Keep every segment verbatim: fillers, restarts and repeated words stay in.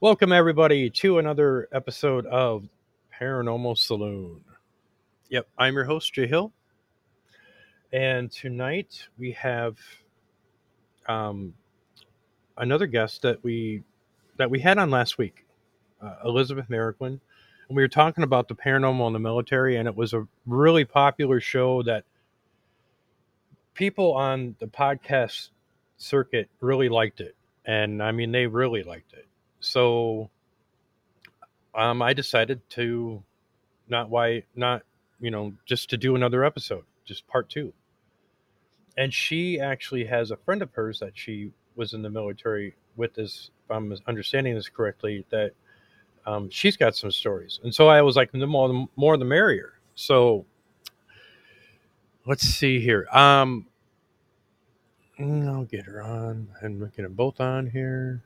Welcome, everybody, to another episode of Paranormal Saloon. Yep, I'm your host, Jay Hill, and tonight we have um, another guest that we that we had on last week, uh, Elizabeth Merriquin, and we were talking about the paranormal in the military, and it was a really popular show that people on the podcast circuit really liked it, and I mean they really liked it. So um, I decided to not why not you know just to do another episode, just part two. And she actually has a friend of hers that she was in the military with, this, if I'm understanding this correctly, that um, she's got some stories. And so I was like, the more the more the merrier. So let's see here. um I'll get her on and we get them both on here.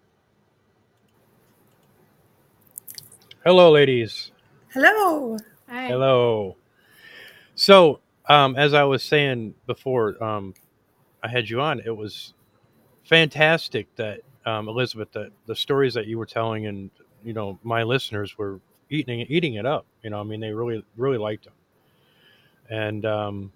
Hello, ladies. Hello. Hi. Hello. So um as I was saying before, um I had you on, it was fantastic that um, Elizabeth, that the stories that you were telling, and you know, my listeners were eating eating it up. You know, I mean, they really really liked them. And um,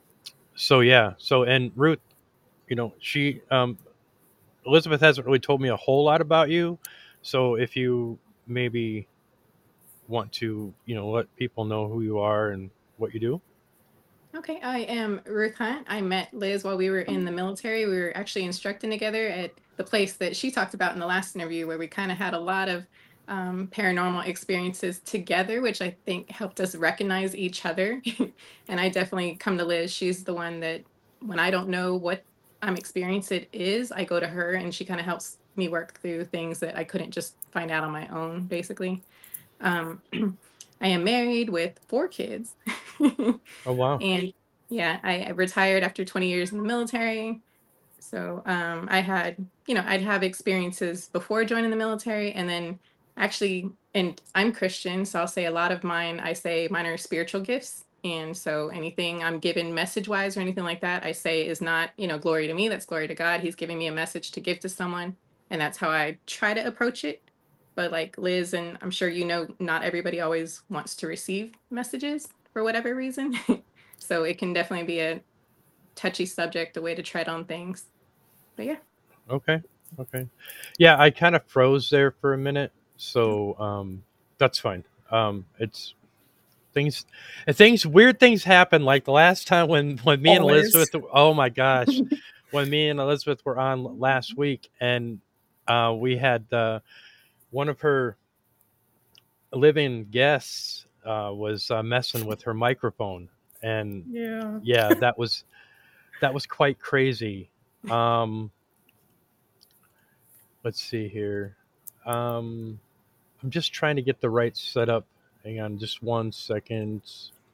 so yeah, so and Ruth, you know, she um, Elizabeth hasn't really told me a whole lot about you. So if you maybe want to, you know, let people know who you are and what you do. Okay, I am Ruth Hunt. I met Liz while we were in the military. We were actually instructing together at the place that she talked about in the last interview, where we kind of had a lot of um, paranormal experiences together, which I think helped us recognize each other. And I definitely come to Liz. She's the one that, when I don't know what I'm experiencing it is, I go to her and she kind of helps me work through things that I couldn't just find out on my own, basically. Um, I am married with four kids. Oh wow. And yeah, I, I retired after twenty years in the military. So um, I had, you know, I'd have experiences before joining the military. And then actually, and I'm Christian, so I'll say a lot of mine, I say mine are spiritual gifts. And so anything I'm given message wise or anything like that, I say is not, you know, glory to me, that's glory to God. He's giving me a message to give to someone. And that's how I try to approach it. But like Liz, and I'm sure you know, not everybody always wants to receive messages for whatever reason. So it can definitely be a touchy subject, a way to tread on things. But yeah. Okay. Okay. Yeah, I kind of froze there for a minute, so um, that's fine. Um, it's things, things, weird things happen. Like the last time when when me and Always. Elizabeth, oh my gosh, when me and Elizabeth were on last week, and uh, we had uh, one of her living guests uh, was uh, messing with her microphone, and Yeah. yeah, that was that was quite crazy. Um, let's see here. Um, I'm just trying to get the right setup. Hang on, just one second.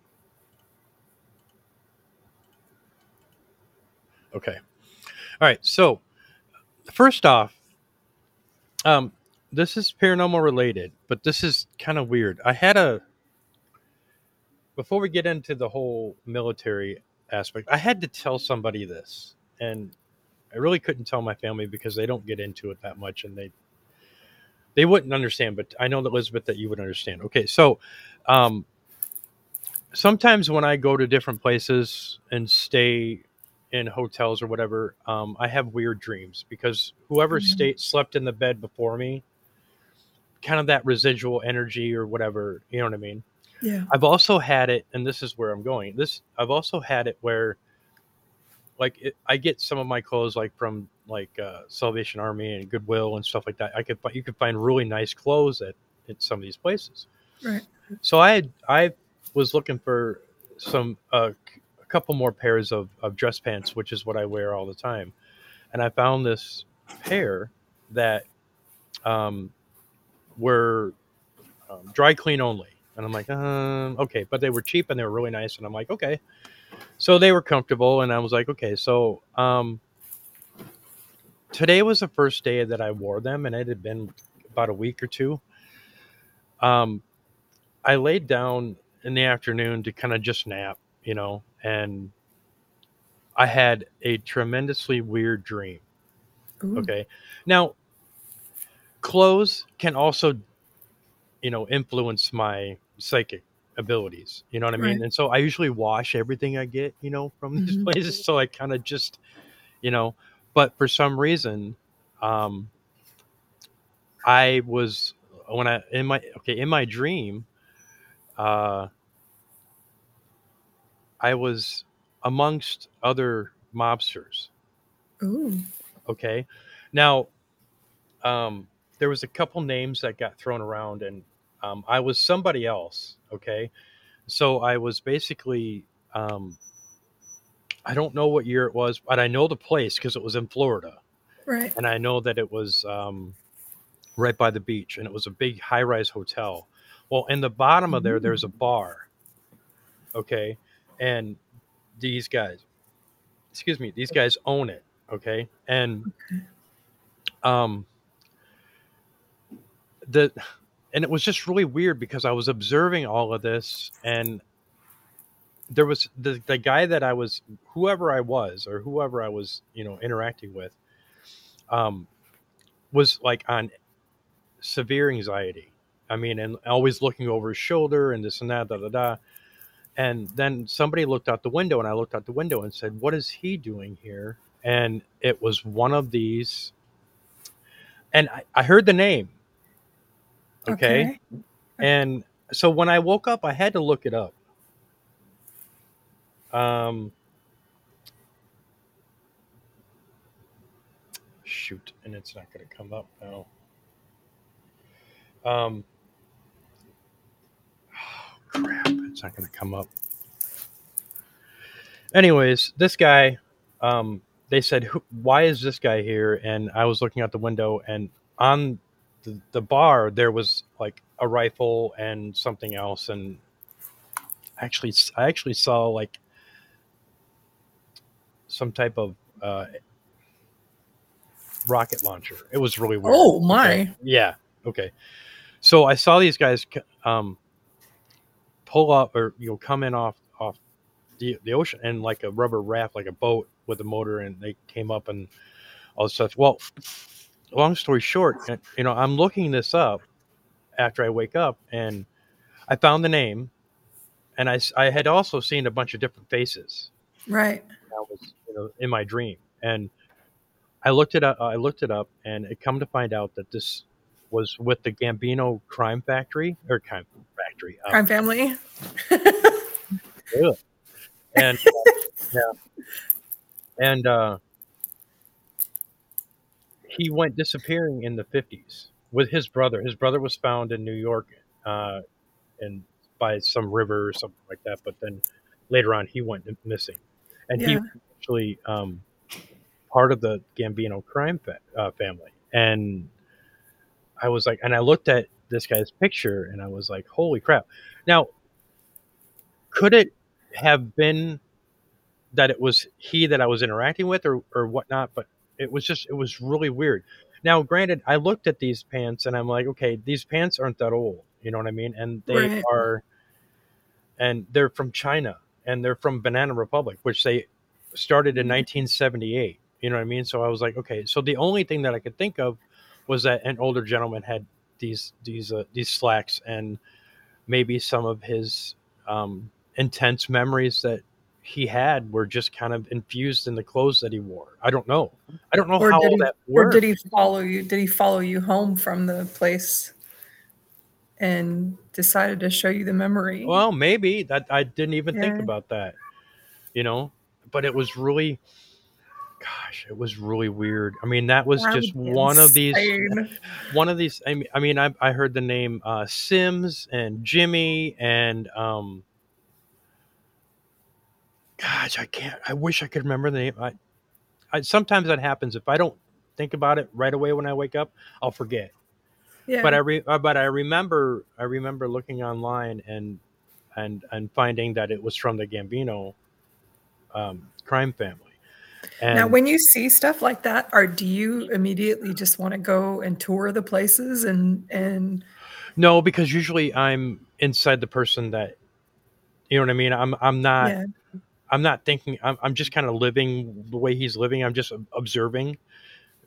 Okay. All right. So first off, um, this is paranormal related, but this is kind of weird. I had a before we get into the whole military aspect, I had to tell somebody this, and I really couldn't tell my family because they don't get into it that much, and they they wouldn't understand. But I know that Elizabeth, that you would understand. Okay, so um, sometimes when I go to different places and stay in hotels or whatever, um, I have weird dreams because whoever Mhm. stayed slept in the bed before me, kind of that residual energy or whatever, you know what I mean? Yeah. I've also had it, and this is where I'm going. This I've also had it where, like, it, I get some of my clothes like from like uh, Salvation Army and Goodwill and stuff like that. I could fi- you could find really nice clothes at at some of these places. Right. So I had, I was looking for some uh, a couple more pairs of, of dress pants, which is what I wear all the time, and I found this pair that um, were um, dry clean only. And I'm like, um, okay, but they were cheap and they were really nice. And I'm like, okay, so they were comfortable. And I was like, okay, so um, today was the first day that I wore them, and it had been about a week or two. Um, I laid down in the afternoon to kind of just nap, you know, and I had a tremendously weird dream. Ooh. Okay. Now, clothes can also, you know, influence my psychic abilities. You know what I Right. mean? And so I usually wash everything I get, you know, from these Mhm. places. So I kind of just, you know, but for some reason, um, I was when I in my okay in my dream, uh, I was amongst other mobsters. Ooh. Okay, now um, there was a couple names that got thrown around, and um, I was somebody else. Okay, so I was basically um, I don't know what year it was, but I know the place because it was in Florida, Right. and I know that it was um, right by the beach, and it was a big high-rise hotel. Well, in the bottom of there, there's a bar. Okay, and these guys, excuse me, these guys own it. Okay, and um, the and it was just really weird because I was observing all of this, and there was the the guy that I was, whoever I was, or whoever I was, you know, interacting with, um, was like on severe anxiety. I mean, and always looking over his shoulder and this and that, da da da. And then somebody looked out the window, and I looked out the window and said, "What is he doing here?" And it was one of these, and I, I heard the name, okay? Okay. And so when I woke up, I had to look it up. Um, shoot, and it's not going to come up now. Um, oh, crap, it's not going to come up. Anyways, this guy, um, they said, Who, "Why is this guy here?" And I was looking out the window, and on the, the bar there was like a rifle and something else, and actually, I actually saw like some type of uh, rocket launcher. It was really weird. Oh Okay, my. yeah, okay. So I saw these guys um, pull up, or you know, come in off off the the ocean, and like a rubber raft, like a boat with a motor, and they came up and all this stuff. Well, long story short, uh, you know, I'm looking this up after I wake up, and I found the name, and I, s- I had also seen a bunch of different faces. Right. That was, you know, in my dream, and I looked it up. I looked it up, and it come to find out that this was with the Gambino Crime Factory or Crime Factory. Um, Crime Family. ugh. and yeah, and uh, he went disappearing in the fifties with his brother. His brother was found in New York, uh, and by some river or something like that. But then later on, he went missing, and he Yeah. was actually um, part of the Gambino crime fa- uh, family. And I was like, and I looked at this guy's picture, and I was like, holy crap! Now, could it have been that it was he that I was interacting with, or or whatnot? But it was just, it was really weird. Now, granted, I looked at these pants, and I'm like, okay, these pants aren't that old. You know what I mean? And they Right. are and they're from China, and they're from Banana Republic, which they started in nineteen seventy-eight. You know what I mean? So I was like, okay. So the only thing that I could think of was that an older gentleman had these these uh, these slacks, and maybe some of his um, intense memories that he had were just kind of infused in the clothes that he wore. I don't know. I don't know Or how did all he that or did works. he follow you? Did he follow you home from the place and decided to show you the memory? Well, maybe that I didn't even think Yeah. about that, you know. But it was really, gosh, it was really weird. I mean, that was That would just be one of these, insane. one of these. I mean, I mean, I, I heard the name uh, Sims and Jimmy, and um, gosh, I can't. I wish I could remember the name. I, I sometimes that happens if I don't think about it right away when I wake up, I'll forget. But I Yeah. re, uh, but I remember, I remember looking online and and and finding that it was from the Gambino um, crime family. Now, And when you see stuff like that, or do you immediately just want to go and tour the places and and no, because usually I'm inside the person that, you know what I mean. I'm I'm not yeah, I'm not thinking. I'm I'm just kind of living the way he's living. I'm just observing,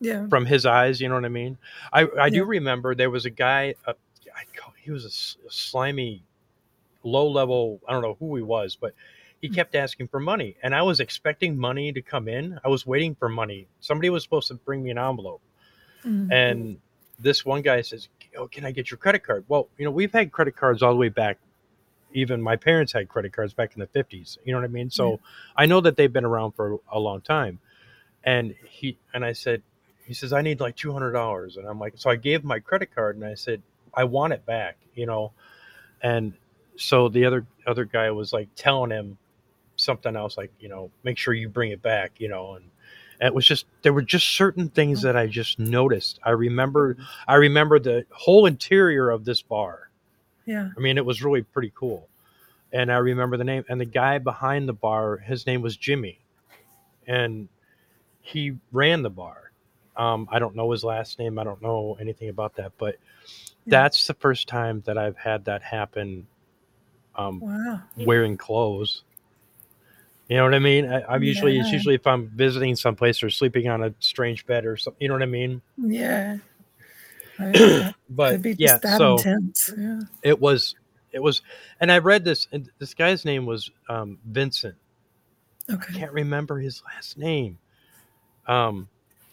Yeah. from his eyes. You know what I mean? I I do Yeah. remember there was a guy. Uh, I call, he was a, s- a slimy, low level. I don't know who he was, but he kept asking for money, and I was expecting money to come in. I was waiting for money. Somebody was supposed to bring me an envelope, Mm. and this one guy says, "Oh, can I get your credit card?" Well, you know, we've had credit cards all the way back. Even my parents had credit cards back in the fifties. You know what I mean? So Yeah. I know that they've been around for a long time. And he and I said, he says, I need like two hundred dollars, and I'm like, so I gave him my credit card, and I said, I want it back, you know. And so the other other guy was like telling him something else, like, you know, make sure you bring it back, you know. And, and it was just, there were just certain things that I just noticed. I remember I remember the whole interior of this bar. Yeah. I mean, it was really pretty cool. And I remember the name, and the guy behind the bar, his name was Jimmy, and he ran the bar. Um, I don't know his last name. I don't know anything about that, but Yeah. that's the first time that I've had that happen. Um, Wow. wearing clothes, you know what I mean? I, I'm usually it's Yeah. usually if I'm visiting someplace or sleeping on a strange bed or something. You know what I mean? Yeah. I, that But could be yeah, just that so intense. Yeah. it was, it was, and I read this, and this guy's name was um, Vincent. I Okay. can't remember his last name. Um,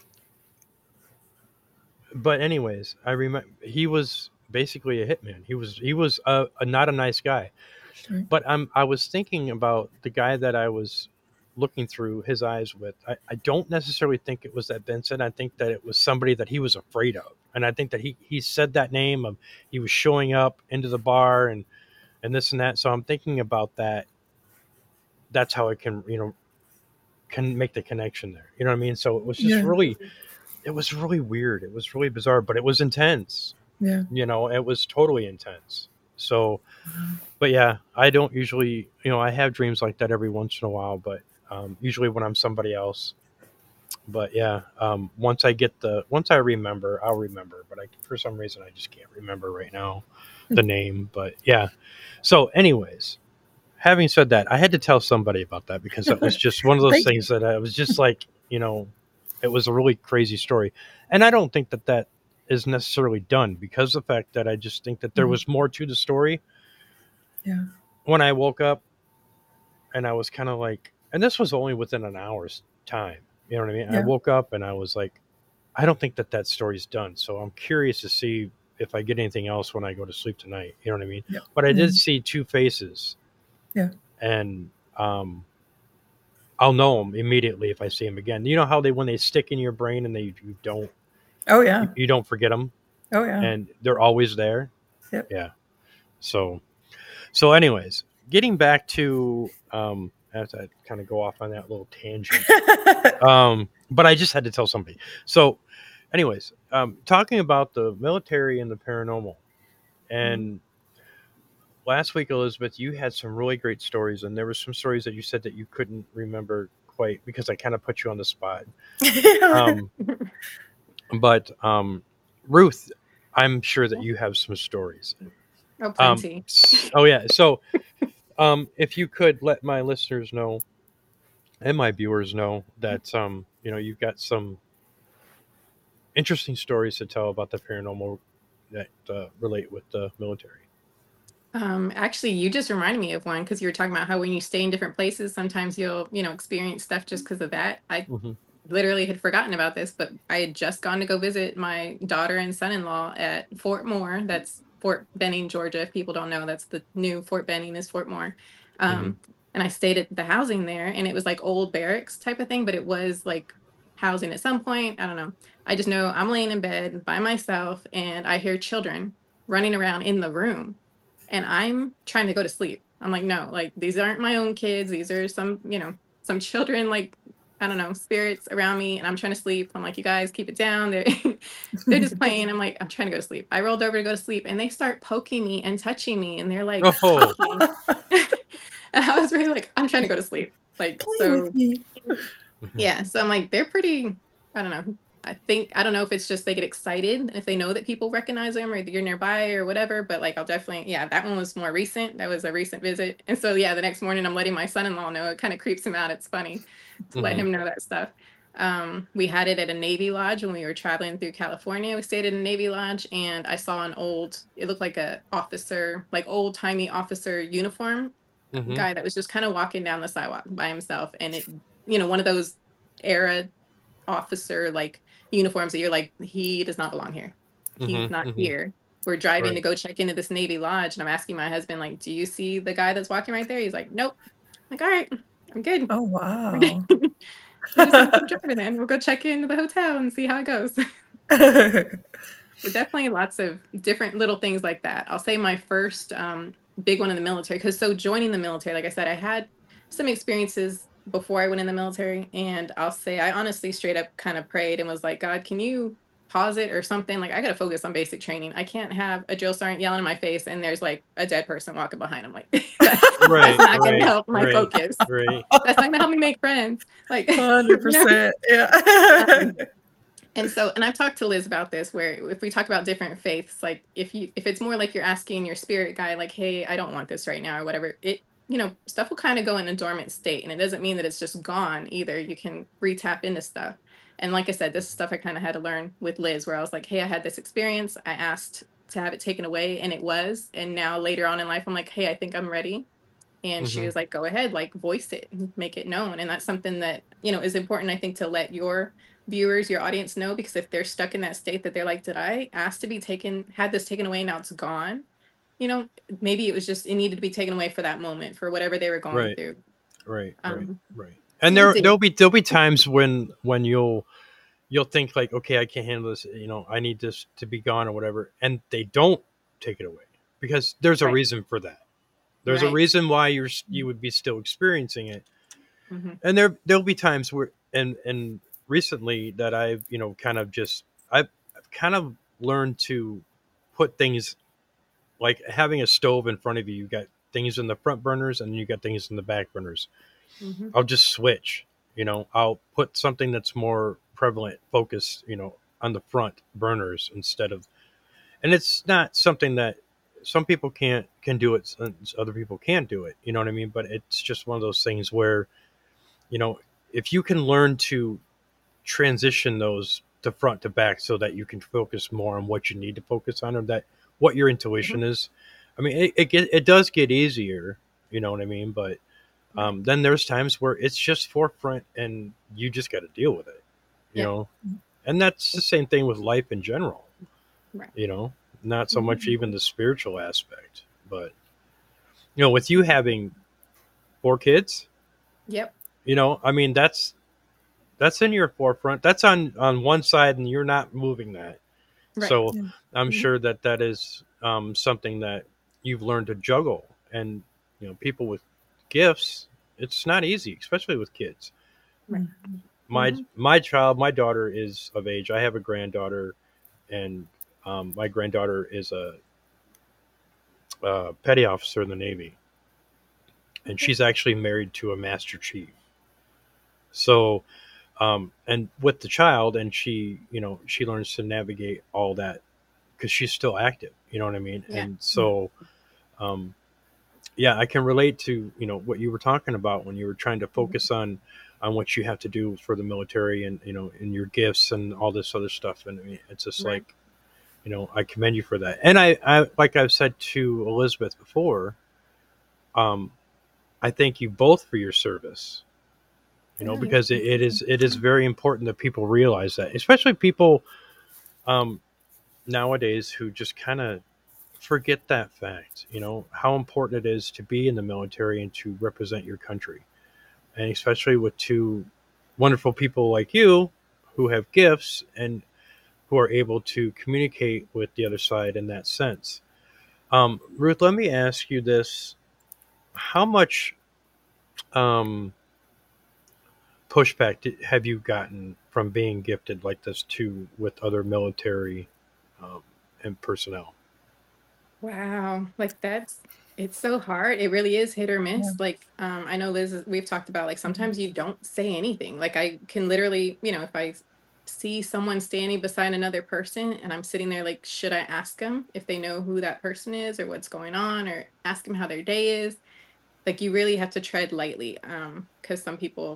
but anyways, I remember he was basically a hitman. He was he was a, a not a nice guy. Right. But I'm I was thinking about the guy that I was looking through his eyes with. I, I don't necessarily think it was that Vincent. I think that it was somebody that he was afraid of, and I think that he he said that name. Of, he was showing up into the bar and and this and that. So I'm thinking about that. That's how I can you know can make the connection there. You know what I mean? So it was just Yeah. really it was really weird. It was really bizarre, but it was intense. Yeah. You know, it was totally intense. So, but yeah, I don't usually, you know, I have dreams like that every once in a while, but um, usually when I'm somebody else. But yeah, um, once I get the, once I remember, I'll remember. But I, for some reason, I just can't remember right now the name. But yeah. So, anyways, having said that, I had to tell somebody about that because that was just one of those Thank you. things that I was just like, you know, it was a really crazy story. And I don't think that that is necessarily done because of the fact that I just think that there Mhm. was more to the story. Yeah. When I woke up and I was kind of like, and this was only within an hour's time. You know what I mean? I Yeah. woke up and I was like, I don't think that that story's done. So I'm curious to see if I get anything else when I go to sleep tonight. You know what I mean? Yeah. But I Yeah. did see two faces. Yeah. And um, I'll know them immediately if I see them again. You know how they, when they stick in your brain and they, you don't, Oh yeah. you, you don't forget them Oh yeah. and they're always there. Yep. Yeah. So, so anyways, getting back to, um, as I kind of go off on that little tangent, um, but I just had to tell somebody. So anyways, um, talking about the military and the paranormal, and last week, Elizabeth, you had some really great stories, and there were some stories that you said that you couldn't remember quite because I kind of put you on the spot. Um, but um, Ruth, I'm sure that you have some stories. Oh, Um, plenty. s- oh yeah. So, um, if you could let my listeners know and my viewers know that um, you know, you've got some interesting stories to tell about the paranormal that uh, relate with the military. Um, actually, you just reminded me of one because you were talking about how when you stay in different places, sometimes you'll, you know, experience stuff just because of that. I Mm-hmm. literally had forgotten about this, but I had just gone to go visit my daughter and son-in-law at Fort Moore. That's Fort Benning, Georgia. If people don't know, that's the new Fort Benning is Fort Moore. Um, and I stayed at the housing there, and it was like old barracks type of thing, but it was like housing at some point. I don't know. I just know I'm laying in bed by myself, and I hear children running around in the room, and I'm trying to go to sleep. I'm like, no, like these aren't my own kids. These are some, you know, some children, like I don't know, spirits around me, and I'm trying to sleep. I'm like, you guys keep it down. They're, they're just playing. I'm like, I'm trying to go to sleep. I rolled over to go to sleep, and they start poking me and touching me, and they're like, Oh, talking. And I was really like, I'm trying to go to sleep. Like, Play so with me. yeah. So I'm like, they're pretty, I don't know. I think, I don't know if it's just they get excited if they know that people recognize them or you're nearby or whatever, but like, I'll definitely, yeah, that one was more recent. That was a recent visit. And so, yeah, the next morning I'm letting my son-in-law know. It kind of creeps him out. It's funny to let Mhm. him know that stuff. Um, we had it at a Navy Lodge when we were traveling through California. We stayed at a Navy Lodge, and I saw an old, it looked like a officer, like old timey officer uniform Mm-hmm. guy that was just kind of walking down the sidewalk by himself. And it, you know, one of those era officer like uniforms that you're like, he does not belong here. He's Mm-hmm. not Mm-hmm. here. We're driving to Right. go check into this Navy Lodge, and I'm asking my husband, like, do you see the guy that's walking right there? He's like, nope. I'm like, all right, I'm good. Oh, We're good. wow. We're just gonna keep driving then. We'll go check into the hotel and see how it goes. But definitely lots of different little things like that. I'll say my first um, big one in the military, because so joining the military, like I said, I had some experiences before I went in the military, and I'll say I honestly straight up kind of prayed and was like, God, can you pause it or something? Like I gotta focus on basic training. I can't have a drill sergeant yelling in my face and there's like a dead person walking behind him. Like that's, Right. that's not Right. gonna help my Right. focus. Right. That's not gonna help me make friends. Like one hundred percent. Yeah. um, and so, and I've talked to Liz about this, where if we talk about different faiths, like if you, if it's more like you're asking your spirit guide, like, hey, I don't want this right now, or whatever, it, you know, stuff will kind of go in a dormant state. And it doesn't mean that it's just gone either. You can re-tap into stuff. And like I said, this is stuff I kind of had to learn with Liz, where I was like, hey, I had this experience. I asked to have it taken away, and it was. And now later on in life, I'm like, hey, I think I'm ready. And she Mm-hmm. was like, go ahead, like voice it, make it known. And that's something that, you know, is important, I think, to let your viewers, your audience know, because if they're stuck in that state that they're like, did I ask to be taken, had this taken away, now it's gone? You know, maybe it was just, it needed to be taken away for that moment, for whatever they were going Right. through. Right. Right. Um, Right. so And you there did. there'll be there'll be times when when you'll you'll think like, okay, I can't handle this. You know, I need this to be gone or whatever, and they don't take it away because there's a Right. reason for that. There's a Right. reason why you're s- you would be still experiencing it, hmm and there there'll be times where and and recently that I've you know kind of just I've, I've kind of learned to put things like having a stove in front of you. You got things in the front burners and you got things in the back burners. hmm I'll just switch. You know, I'll put something that's more prevalent, focused, you know, on the front burners instead of, and it's not something that some people can't can do it, and other people can't do it. You know what I mean? But it's just one of those things where, you know, if you can learn to transition those to front to back so that you can focus more on what you need to focus on or that what your intuition is. I mean, it it, get, it does get easier. You know what I mean? But Right. um, then there's times where it's just forefront and you just got to deal with it, you Yeah. know? And that's the same thing with life in general, Right. you know, not so much Mhm. even the spiritual aspect, but, you know, with you having four kids, Yep. you know, I mean, that's, that's in your forefront. That's on, on one side and you're not moving that. Right. So Yeah. I'm Mhm. sure that that is um, something that you've learned to juggle. And, you know, people with gifts, it's not easy, especially with kids. Right. My Mhm. my child, my daughter is of age. I have a granddaughter, and um, my granddaughter is a, a petty officer in the Navy, and Okay. she's actually married to a Master Chief. So, um, and with the child, and she, you know, she learns to navigate all that because she's still active. You know what I mean? Yeah. And so, um, yeah, I can relate to you know what you were talking about when you were trying to focus on on what you have to do for the military and you know in your gifts and all this other stuff. And I mean, it's just Right. like you know I commend you for that. And I, I like I've said to Elizabeth before, um, I thank you both for your service. You know Yeah. because it, it is it is very important that people realize that, especially people um, nowadays who just kind of forget that fact. You know how important it is to be in the military and to represent your country, and especially with two wonderful people like you who have gifts and who are able to communicate with the other side in that sense. Um, Ruth, let me ask you this: how much um, pushback did, have you gotten from being gifted like this to with other military um, and personnel? Wow, like that's it's so hard. It really is hit or Yeah. miss. Like, um, I know Liz, we've talked about like sometimes you don't say anything. Like I can literally, you know, if I s- see someone standing beside another person and I'm sitting there like, should I ask them if they know who that person is or what's going on, or ask them how their day is? Like you really have to tread lightly. Um, because some people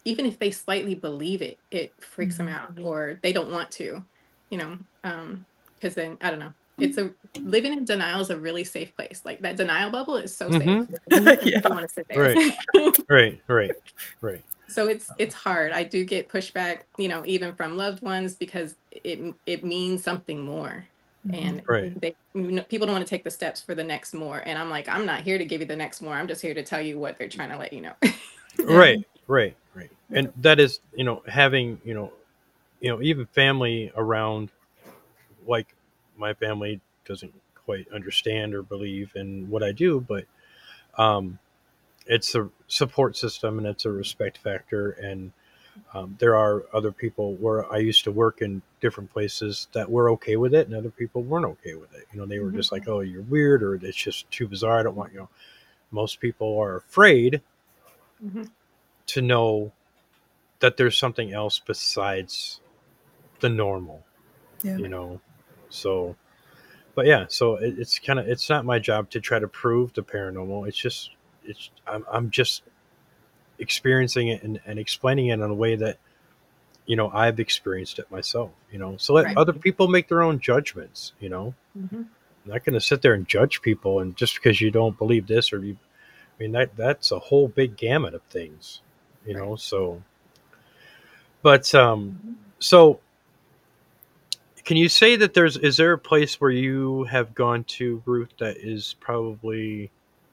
even if they slightly believe it, it freaks them out, or they don't want to, you know, um, because then I don't know. It's a living in denial is a really safe place. Like that denial bubble is so safe. Mhm. You Yeah. want to sit there. Right. Right, right, right. So it's it's hard. I do get pushback, you know, even from loved ones, because it it means something more, and Right. they you know, people don't want to take the steps for the next more. And I'm like, I'm not here to give you the next more. I'm just here to tell you what they're trying to let you know. Right, right, right. Yeah. And that is, you know, having, you know, you know, even family around, like my family doesn't quite understand or believe in what I do, but um, it's a support system and it's a respect factor. And um, there are other people where I used to work in different places that were okay with it, and other people weren't okay with it. You know, they were Mhm. just like, "Oh, you're weird," or "It's just too bizarre. I don't want you." Know, most people are afraid Mhm. to know that there's something else besides the normal. Yeah. You know, so but yeah, so it, it's kind of it's not my job to try to prove the paranormal. It's just it's I'm I'm just experiencing it and, and explaining it in a way that you know I've experienced it myself. You know, so let Right. other people make their own judgments. You know, Mhm. I'm not going to sit there and judge people, and just because you don't believe this or you, I mean that that's a whole big gamut of things. You Right. know, so but um, so can you say that there's is there a place where you have gone to, Ruth, that is probably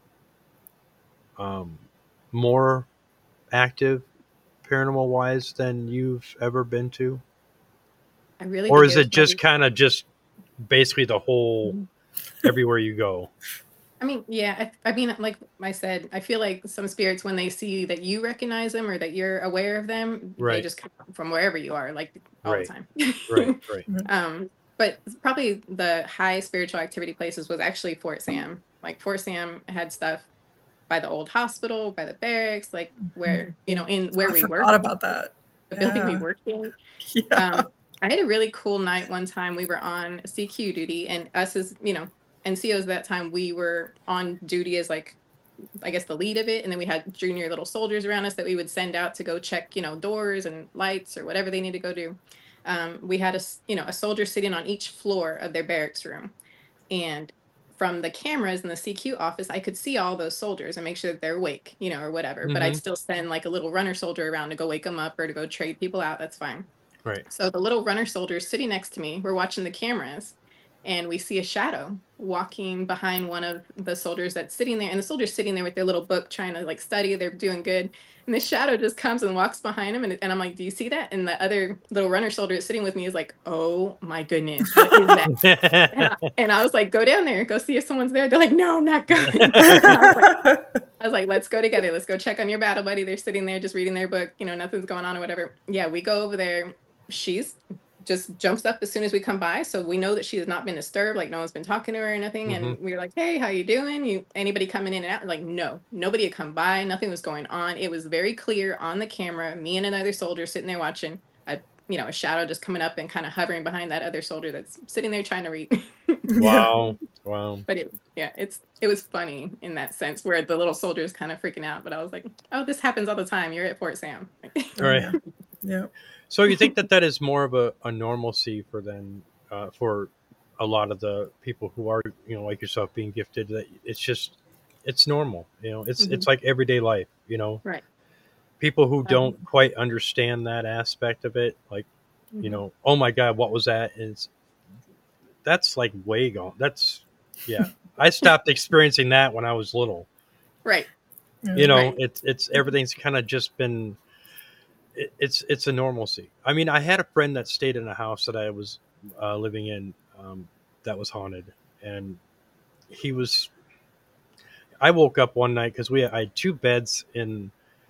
um, more active paranormal wise than you've ever been to? I really Or think is it was it just probably. kind of just basically the whole everywhere you go? I mean, yeah, I, I mean, like I said, I feel like some spirits, when they see that you recognize them or that you're aware of them, they Right, just come from wherever you are, like all the right, time. right, right. um, but probably the high spiritual activity places was actually Fort Sam. Like Fort Sam had stuff by the old hospital, by the barracks, like where, you know, in where I we forgot worked, about that. the building we Yeah. worked in. Yeah. Um, I had a really cool night one time. We were on C Q duty, and us as, you know, N C Os that time, we were on duty as like, I guess, the lead of it. And then we had junior little soldiers around us that we would send out to go check, you know, doors and lights or whatever they need to go do. Um, we had a, s- you know, a soldier sitting on each floor of their barracks room. And from the cameras in the C Q office, I could see all those soldiers and make sure that they're awake, you know, or whatever. But I'd Mm-hmm. still send like a little runner soldier around to go wake them up or to go trade people out. That's fine. Right. So the little runner soldier is sitting next to me. We're watching the cameras, and we see a shadow walking behind one of the soldiers that's sitting there. And the soldier's sitting there with their little book trying to like study. They're doing good. And the shadow just comes and walks behind him. And, and I'm like, do you see that? And the other little runner soldier that's sitting with me is like, oh my goodness, what is that? And I, and I was like, go down there, go see if someone's there. They're like, no, I'm not going. And I was like, I was like, let's go together. Let's go check on your battle buddy. They're sitting there just reading their book. You know, nothing's going on or whatever. Yeah, we go over there. She's just jumps up as soon as we come by. So we know that she has not been disturbed. Like no one's been talking to her or nothing. Mm-hmm. And we were like, hey, how you doing? You anybody coming in and out? Like, no, nobody had come by. Nothing was going on. It was very clear on the camera. Me and another soldier sitting there watching. A you know a shadow just coming up and kind of hovering behind that other soldier that's sitting there trying to read. Wow. Wow. But it, yeah, it's it was funny in that sense where the little soldier is kind of freaking out. But I was like, oh, this happens all the time. You're at Fort Sam. All right. Yeah. Yeah. So you think that that is more of a, a normalcy for then uh, for a lot of the people who are, you know, like yourself, being gifted, that it's just it's normal, you know, it's Mhm. it's like everyday life, you know. Right. People who Um, don't quite understand that aspect of it, like, you mhm. know, oh my god, what was that? And it's that's like way gone. That's yeah. I stopped experiencing that when I was little. Right. You know, Right. it's it's everything's kind of just been it, it's it's a normalcy. I mean, I had a friend that stayed in a house that I was uh, living in um, that was haunted, and he was. I woke up one night because we I had two beds in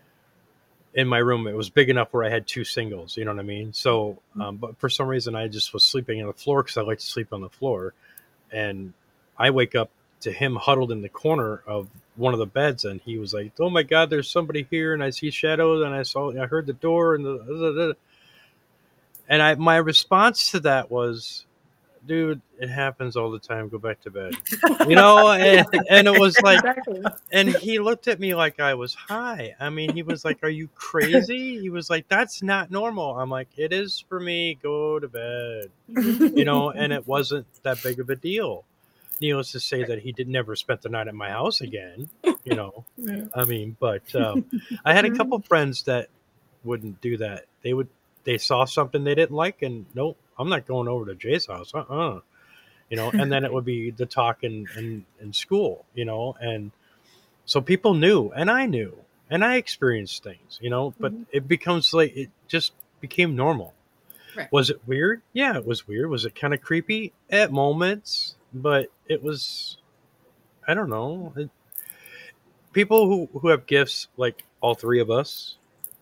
in my room. It was big enough where I had two singles. You know what I mean? So, um, but for some reason, I just was sleeping on the floor because I like to sleep on the floor, and I wake up to him huddled in the corner of one of the beds, and he was like, "Oh my God, there's somebody here," and I see shadows, and I saw, I heard the door, and the, and I my response to that was, dude, it happens all the time. Go back to bed. You know, and, and it was like, Exactly. and he looked at me like I was high. I mean, he was like, "Are you crazy?" He was like, "That's not normal." I'm like, "It is for me. Go to bed." You know, and it wasn't that big of a deal. Needless to say that he did never spent the night at my house again. You know, Yeah. I mean, but um, I had a couple friends that wouldn't do that. They would, they saw something they didn't like, and nope, I'm not going over to Jay's house. Uh-uh. You know, and then it would be the talk in, in, in school, you know, and so people knew, and I knew, and I experienced things, you know, but Mhm. it becomes like, it just became normal. Right. Was it weird? Yeah, it was weird. Was it kind of creepy at moments? But it was, I don't know. It, people who, who have gifts, like all three of us,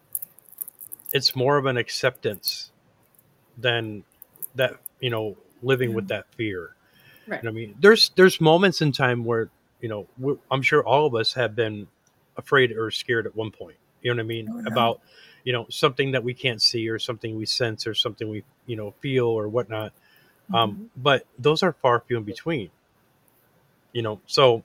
it's more of an acceptance than that, you know, living Yeah. with that fear. Right. You know what I mean, there's there's moments in time where, you know, we're, I'm sure all of us have been afraid or scared at one point. You know what I mean? Oh, yeah. About, you know, something that we can't see, or something we sense, or something we, you know, feel or whatnot. Um, Mhm. but those are far few in between. You know, so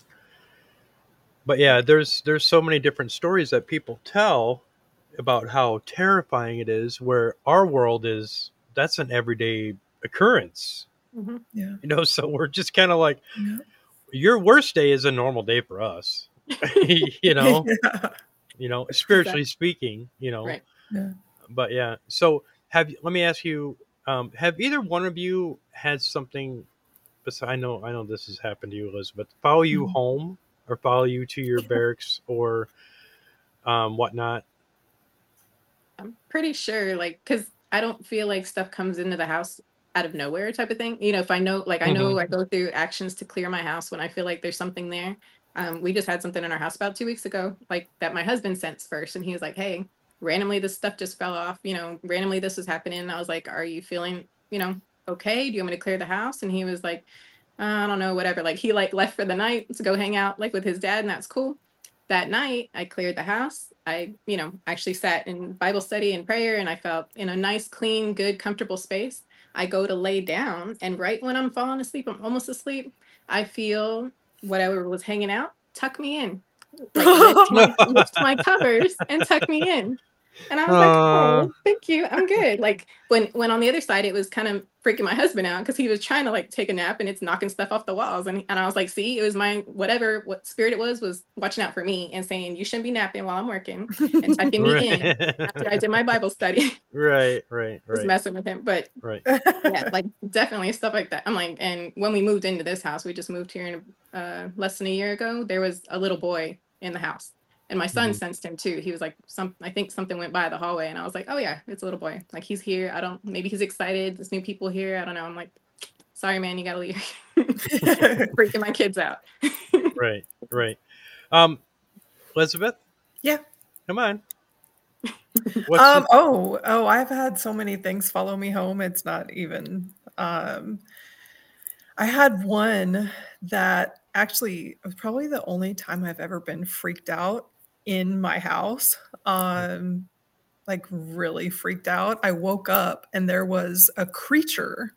but yeah, there's there's so many different stories that people tell about how terrifying it is, where our world is, that's an everyday occurrence. Mhm. Yeah. You know, so we're just kind of like, Yeah. your worst day is a normal day for us. You know, Yeah. you know, spiritually Exactly. speaking, you know. Right. Yeah. But yeah, so have you, let me ask you, um, have either one of you had something, besides, I know I know this has happened to you, Elizabeth, follow you Mhm. home, or follow you to your barracks, or um, whatnot? I'm pretty sure, like, because I don't feel like stuff comes into the house out of nowhere type of thing. You know, if I know, like, I Hmm. know I go through actions to clear my house when I feel like there's something there. Um, we just had something in our house about two weeks ago, like that my husband sensed first, and he was like, "Hey, randomly this stuff just fell off. You know, randomly this was happening." And I was like, "Are you feeling, you know, okay? Do you want me to clear the house?" And he was like, "I don't know, whatever." Like he like left for the night to go hang out like with his dad, and that's cool. That night I cleared the house. I, you know, actually sat in Bible study and prayer, and I felt in a nice, clean, good, comfortable space. I go to lay down, and right when I'm falling asleep, I'm almost asleep, I feel whatever was hanging out tuck me in, like lift my lift my covers and tuck me in. And I was like, uh, "Oh, thank you. I'm good." Like when when on the other side, it was kind of freaking my husband out because he was trying to like take a nap and it's knocking stuff off the walls. And and I was like, "See, it was my whatever what spirit it was was watching out for me and saying you shouldn't be napping while I'm working and tucking me in." right, After I did my Bible study, right, right, just right, messing with him. But right. yeah, like definitely stuff like that. I'm like, and when we moved into this house, we just moved here in uh, less than a year ago. There was a little boy in the house, and my son Hmm. sensed him too. He was like, some, I think something went by the hallway, and I was like, oh yeah, it's a little boy. Like he's here. I don't. Maybe he's excited. There's new people here. I don't know. I'm like, sorry, man, you gotta leave. Freaking my kids out. Right, right. Um, Elizabeth, Yeah. come on. What's Um, the, oh, oh, I've had so many things follow me home. It's not even. Um, I had one that actually was probably the only time I've ever been freaked out in my house. Um, like really freaked out. I woke up and there was a creature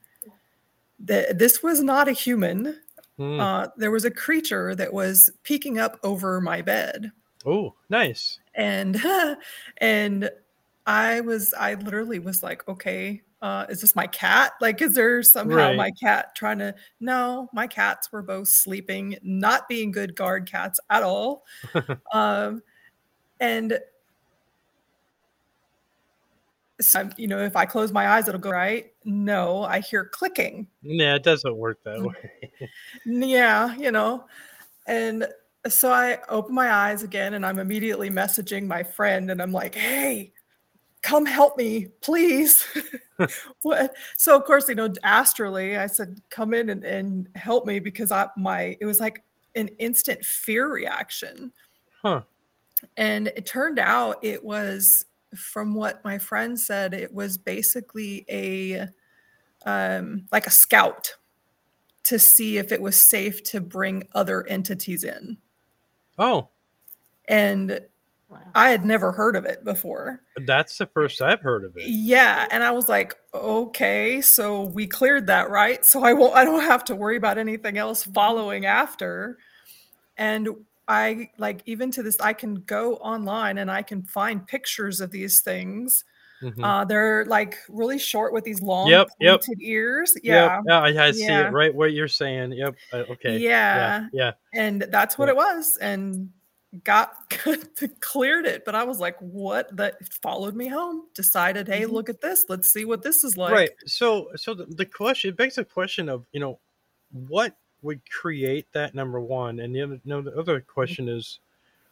that this was not a human. hmm. Uh, there was a creature that was peeking up over my bed. Oh, nice. And and I was I literally was like, okay, uh, is this my cat? Like, is there somehow Right. my cat trying to no, my cats were both sleeping, not being good guard cats at all. Um, and so, I'm- you know, if I close my eyes, it'll go right. No, I hear clicking. Yeah, it doesn't work that way. Yeah, you know. And so I open my eyes again and I'm immediately messaging my friend and I'm like, hey, come help me, please. What? So of course, you know, astrally, I said, come in and, and help me because I my it was like an instant fear reaction. Huh. And it turned out it was from what my friend said, it was basically a um like a scout to see if it was safe to bring other entities in. Oh, And Wow. I had never heard of it before. That's the first I've heard of it. Yeah, and I was like, okay, so we cleared that, right? So I won't I don't have to worry about anything else following after. And I like even to this I can go online and I can find pictures of these things. Mm-hmm. Uh, they're like really short with these long Yep, yep. pointed ears. Yep. Yeah. Yeah, I, I see Yeah. it right what you're saying. Yep. Uh, okay. Yeah. Yeah. And that's what Yeah. it was. And got cleared it. But I was like, what? That followed me home, decided, hey, Mhm. look at this. Let's see what this is Right. like. So, so the, the question, it begs the question of, you know, what would create that, number one, and the other, no, the other question is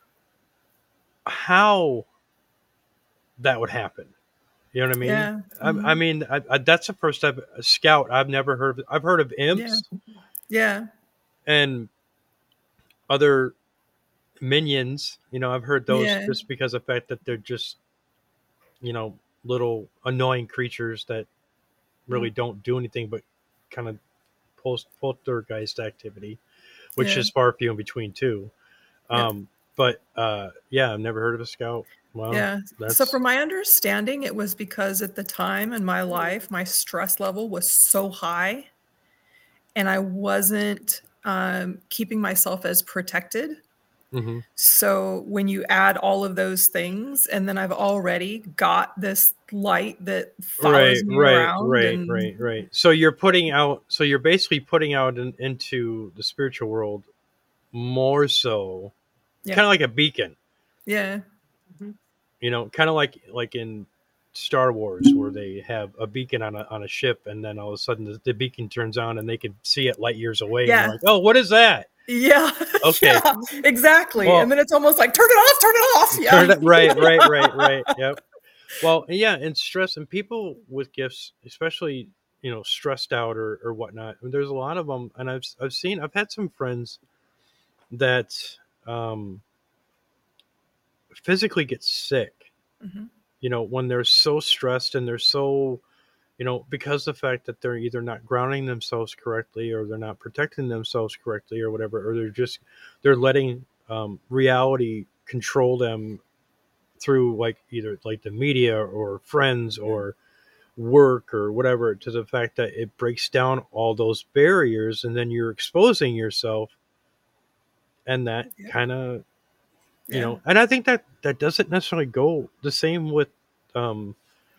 how that would happen. You know what I mean? Yeah. I, I Mhm. mean, I, I, that's the first time a scout I've never heard of. I've heard of Yeah. imps Yeah. and other minions. You know, I've heard those Yeah. just because of the fact that they're just, you know, little annoying creatures that really don't do anything but kind of post poltergeist activity, which Yeah. is far few in between too. Yeah. Um, but uh, yeah, I've never heard of a scout. Wow, Yeah. So that's from my understanding, it was because at the time in my life, my stress level was so high and I wasn't um, keeping myself as protected. mhm. So when you add all of those things, and then I've already got this light that right, follows me right, around right, and right, right. So you're putting out. So you're basically putting out in, into the spiritual world more so, kind yeah, of like a beacon. yeah, Mhm. You know, kind of like like in Star Wars, where they have a beacon on a on a ship, and then all of a sudden the, the beacon turns on, and they can see it light years away, and yeah, you're like, "Oh, what is that?" yeah, Okay, yeah, exactly. well, And then it's almost like, turn it off, turn it off. turn Yeah. it right, right, right, right. Yep. Well, yeah, and stress and people with gifts, especially you know stressed out or or whatnot. I mean, there's a lot of them, and I've I've seen I've had some friends that um, physically get sick. Mhm. You know, when they're so stressed and they're so you know because of the fact that they're either not grounding themselves correctly or they're not protecting themselves correctly or whatever, or they're just they're letting um, reality control them through like either like the media or friends or work or whatever, to the fact that it breaks down all those barriers and then you're exposing yourself, and that Yeah. kind of you Yeah. know and I think that that doesn't necessarily go the same with um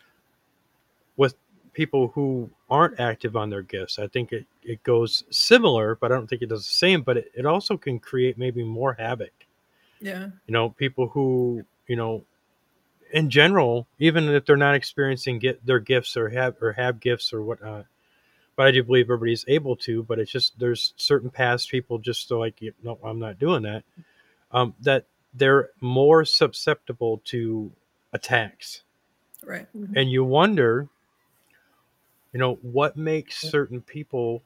with people who aren't active on their gifts. I think it, it goes similar, but I don't think it does the same, but it, it also can create maybe more havoc. Yeah. You know, people who, you know, in general, even if they're not experiencing get their gifts or have or have gifts or whatnot, but I do believe everybody's able to. But it's just there's certain past people just so like no, I'm not doing that. Um, that they're more susceptible to attacks, Right. Mhm. and you wonder, you know, what makes certain people,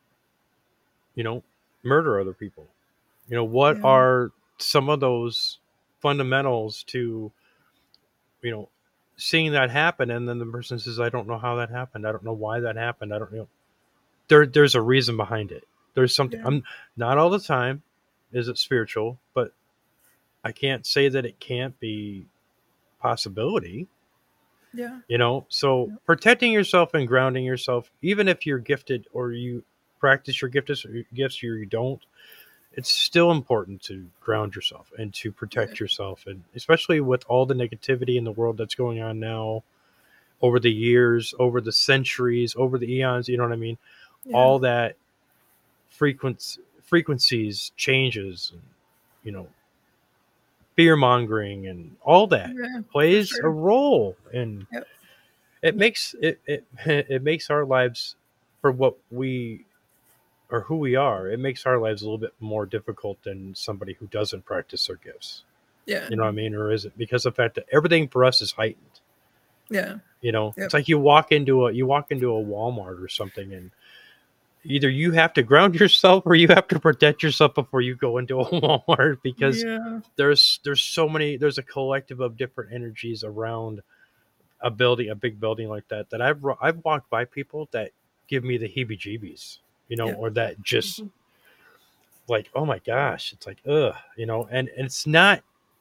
you know, murder other people. You know, what Yeah. are some of those fundamentals to, you know, seeing that happen, and then the person says, I don't know how that happened. I don't know why that happened. I don't know. There there's a reason behind it. There's something. Yeah. I'm not all the time is it spiritual, but I can't say that it can't be possibility. Yeah. You know, so Yeah. protecting yourself and grounding yourself, even if you're gifted or you practice your gifts or gifts or you don't, it's still important to ground yourself and to protect Right. yourself, and especially with all the negativity in the world that's going on now, over the years, over the centuries, over the eons, you know what I mean? Yeah. All that frequency frequencies changes, and, you know, fear mongering and all that Yeah. For plays a sure. role, and Yep. it makes it it, it makes our lives, for what we or who we are, it makes our lives a little bit more difficult than somebody who doesn't practice their gifts. Yeah. You know what I mean? Or is it because of the fact that everything for us is heightened? Yeah. You know, Yep. it's like you walk into a you walk into a Walmart or something, and either you have to ground yourself or you have to protect yourself before you go into a Walmart, because Yeah. there's there's so many there's a collective of different energies around a building, a big building like that, that I've I've walked by people that give me the heebie-jeebies, you know, Yep. or that just Mhm. like, oh my gosh, it's like, ugh, you know, and, and it's not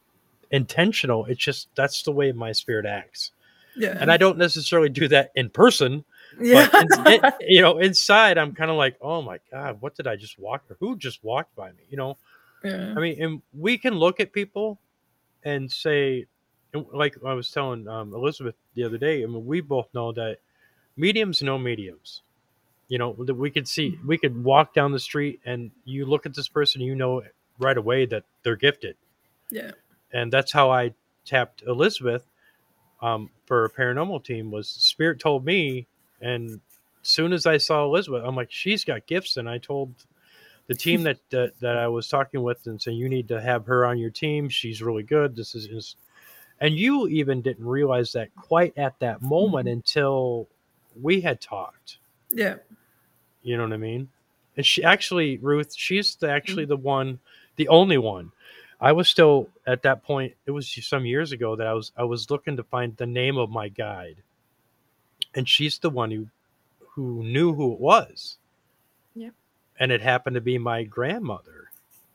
intentional. It's just that's the way my spirit acts. Yeah. And I don't necessarily do that in person, Yeah. but in, in, you know, inside I'm kind of like, oh my God, what did I just walk? Or who just walked by me? You know, Yeah. I mean, and we can look at people and say, like I was telling um, Elizabeth the other day. I mean, we both know that mediums know mediums. You know, that we could see, we could walk down the street and you look at this person, you know right away that they're gifted. Yeah. And that's how I tapped Elizabeth um, for a paranormal team. Was Spirit told me, and as soon as I saw Elizabeth, I'm like, she's got gifts. And I told the team that that, that I was talking with and saying, you need to have her on your team. She's really good. This is, is and you even didn't realize that quite at that moment Mhm. until we had talked. Yeah. You know what I mean? And she actually, Ruth, she's the, actually the one, the only one. I was still at that point. It was some years ago that I was I was looking to find the name of my guide, and she's the one who who knew who it was. Yep. And it happened to be my grandmother.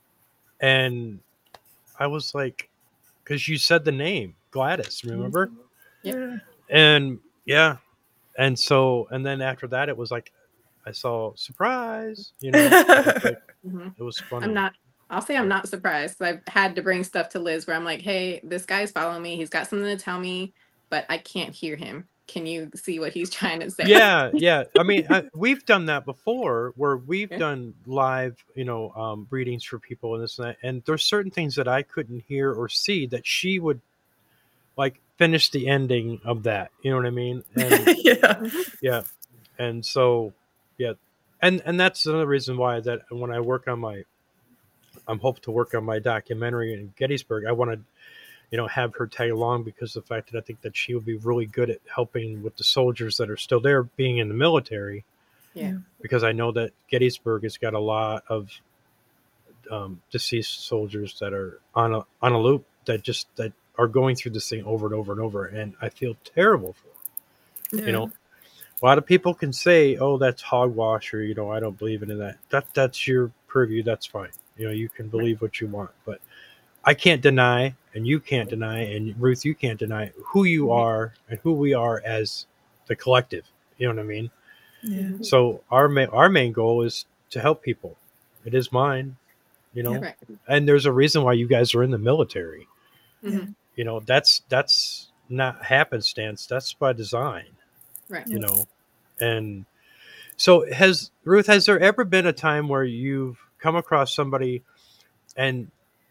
And I was like, because you said the name Gladys, remember? Yep. Yeah. And yeah, and so and then after that, it was like I saw surprise. You know, it was, like, hmm it was funny. I'm not. I'll say I'm not surprised. I've had to bring stuff to Liz where I'm like, hey, this guy's following me. He's got something to tell me, but I can't hear him. Can you see what he's trying to say? Yeah, yeah. I mean, I, we've done that before, where we've Yeah. done live, you know, um, readings for people and this and that. And there's certain things that I couldn't hear or see that she would like finish the ending of that. You know what I mean? And Yeah. yeah, and so yeah, and and that's another reason why that when I work on my, I'm hope to work on my documentary in Gettysburg. I want to, you know, have her tag along because of the fact that I think that she would be really good at helping with the soldiers that are still there, being in the military. Yeah. Because I know that Gettysburg has got a lot of um, deceased soldiers that are on a on a loop that just that are going through this thing over and over and over, and I feel terrible for them. Yeah. You know, a lot of people can say, "Oh, that's hogwash," or you know, I don't believe in that. That that's your purview. That's fine. You know, you can believe what you want, but I can't deny, and you can't deny, and Ruth, you can't deny who you are and who we are as the collective. You know what I mean? Yeah. So our ma- our main goal is to help people. It is mine, you know. Right. And there's a reason why you guys are in the military. Mhm. You know, that's that's not happenstance. That's by design. Right. You know, and so has Ruth. Has there ever been a time where you've come across somebody and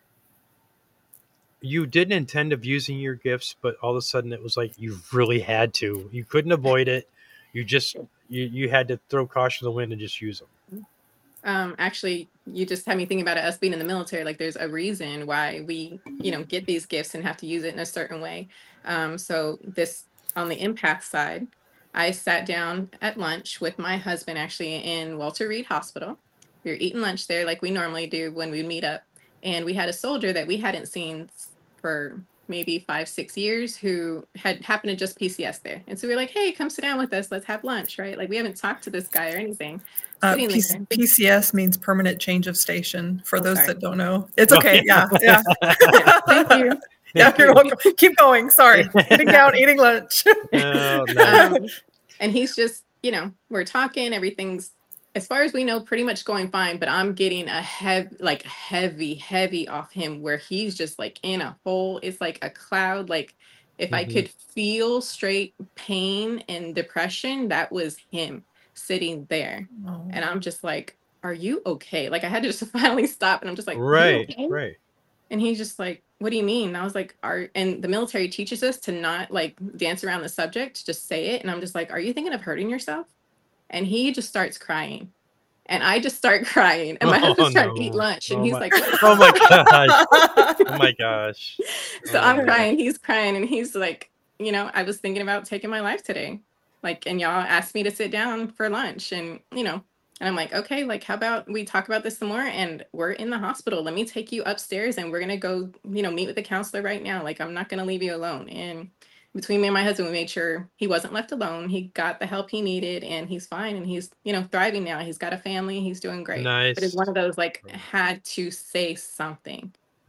you didn't intend of using your gifts, but all of a sudden it was like you really had to. You couldn't avoid it. You just you you had to throw caution to the wind and just use them. Um, actually, you just had me thinking about it, us being in the military. Like, there's a reason why we, you know, get these gifts and have to use it in a certain way. Um, so this on the empath side, I sat down at lunch with my husband actually in Walter Reed Hospital. We were eating lunch there like we normally do when we meet up, and we had a soldier that we hadn't seen s- for maybe five, six years who had happened to just P C S there. And so we were like, hey, come sit down with us. Let's have lunch, right? Like, we haven't talked to this guy or anything. Uh, Sitting P- there. PCS means permanent change of station. For Oh, those sorry. that don't know, it's okay. Yeah, yeah. Yeah, thank you. Yeah, you're welcome. Keep going. Sorry, sitting down, eating lunch. Oh, nice. Um, and he's just, you know, we're talking, everything's, as far as we know, pretty much going fine, but I'm getting a heavy, like heavy, heavy off him where he's just like in a hole. It's like a cloud. Like, if I Mhm. could feel straight pain and depression, that was him sitting there. Oh. And I'm just like, are you okay? Like, I had to just finally stop, and I'm just like, "Are you Right, okay?" right. And he's just like, what do you mean? And I was like, are, and the military teaches us to not like dance around the subject, just say it. And I'm just like, are you thinking of hurting yourself? And he just starts crying. And I just start crying. And my Oh, husband's trying to eat no. lunch. And Oh, he's my- like, what? Oh my gosh. Oh my gosh. So Oh, I'm man. crying, he's crying, and he's like, you know, I was thinking about taking my life today. Like, and y'all asked me to sit down for lunch, and you know, and I'm like, okay, like, how about we talk about this some more? And we're in the hospital. Let me take you upstairs and we're gonna go, you know, meet with the counselor right now. Like, I'm not gonna leave you alone. And between me and my husband, we made sure he wasn't left alone. He got the help he needed, and he's fine, and he's, you know, thriving now. He's got a family, he's doing great. But it's Nice. one of those like, had to say something.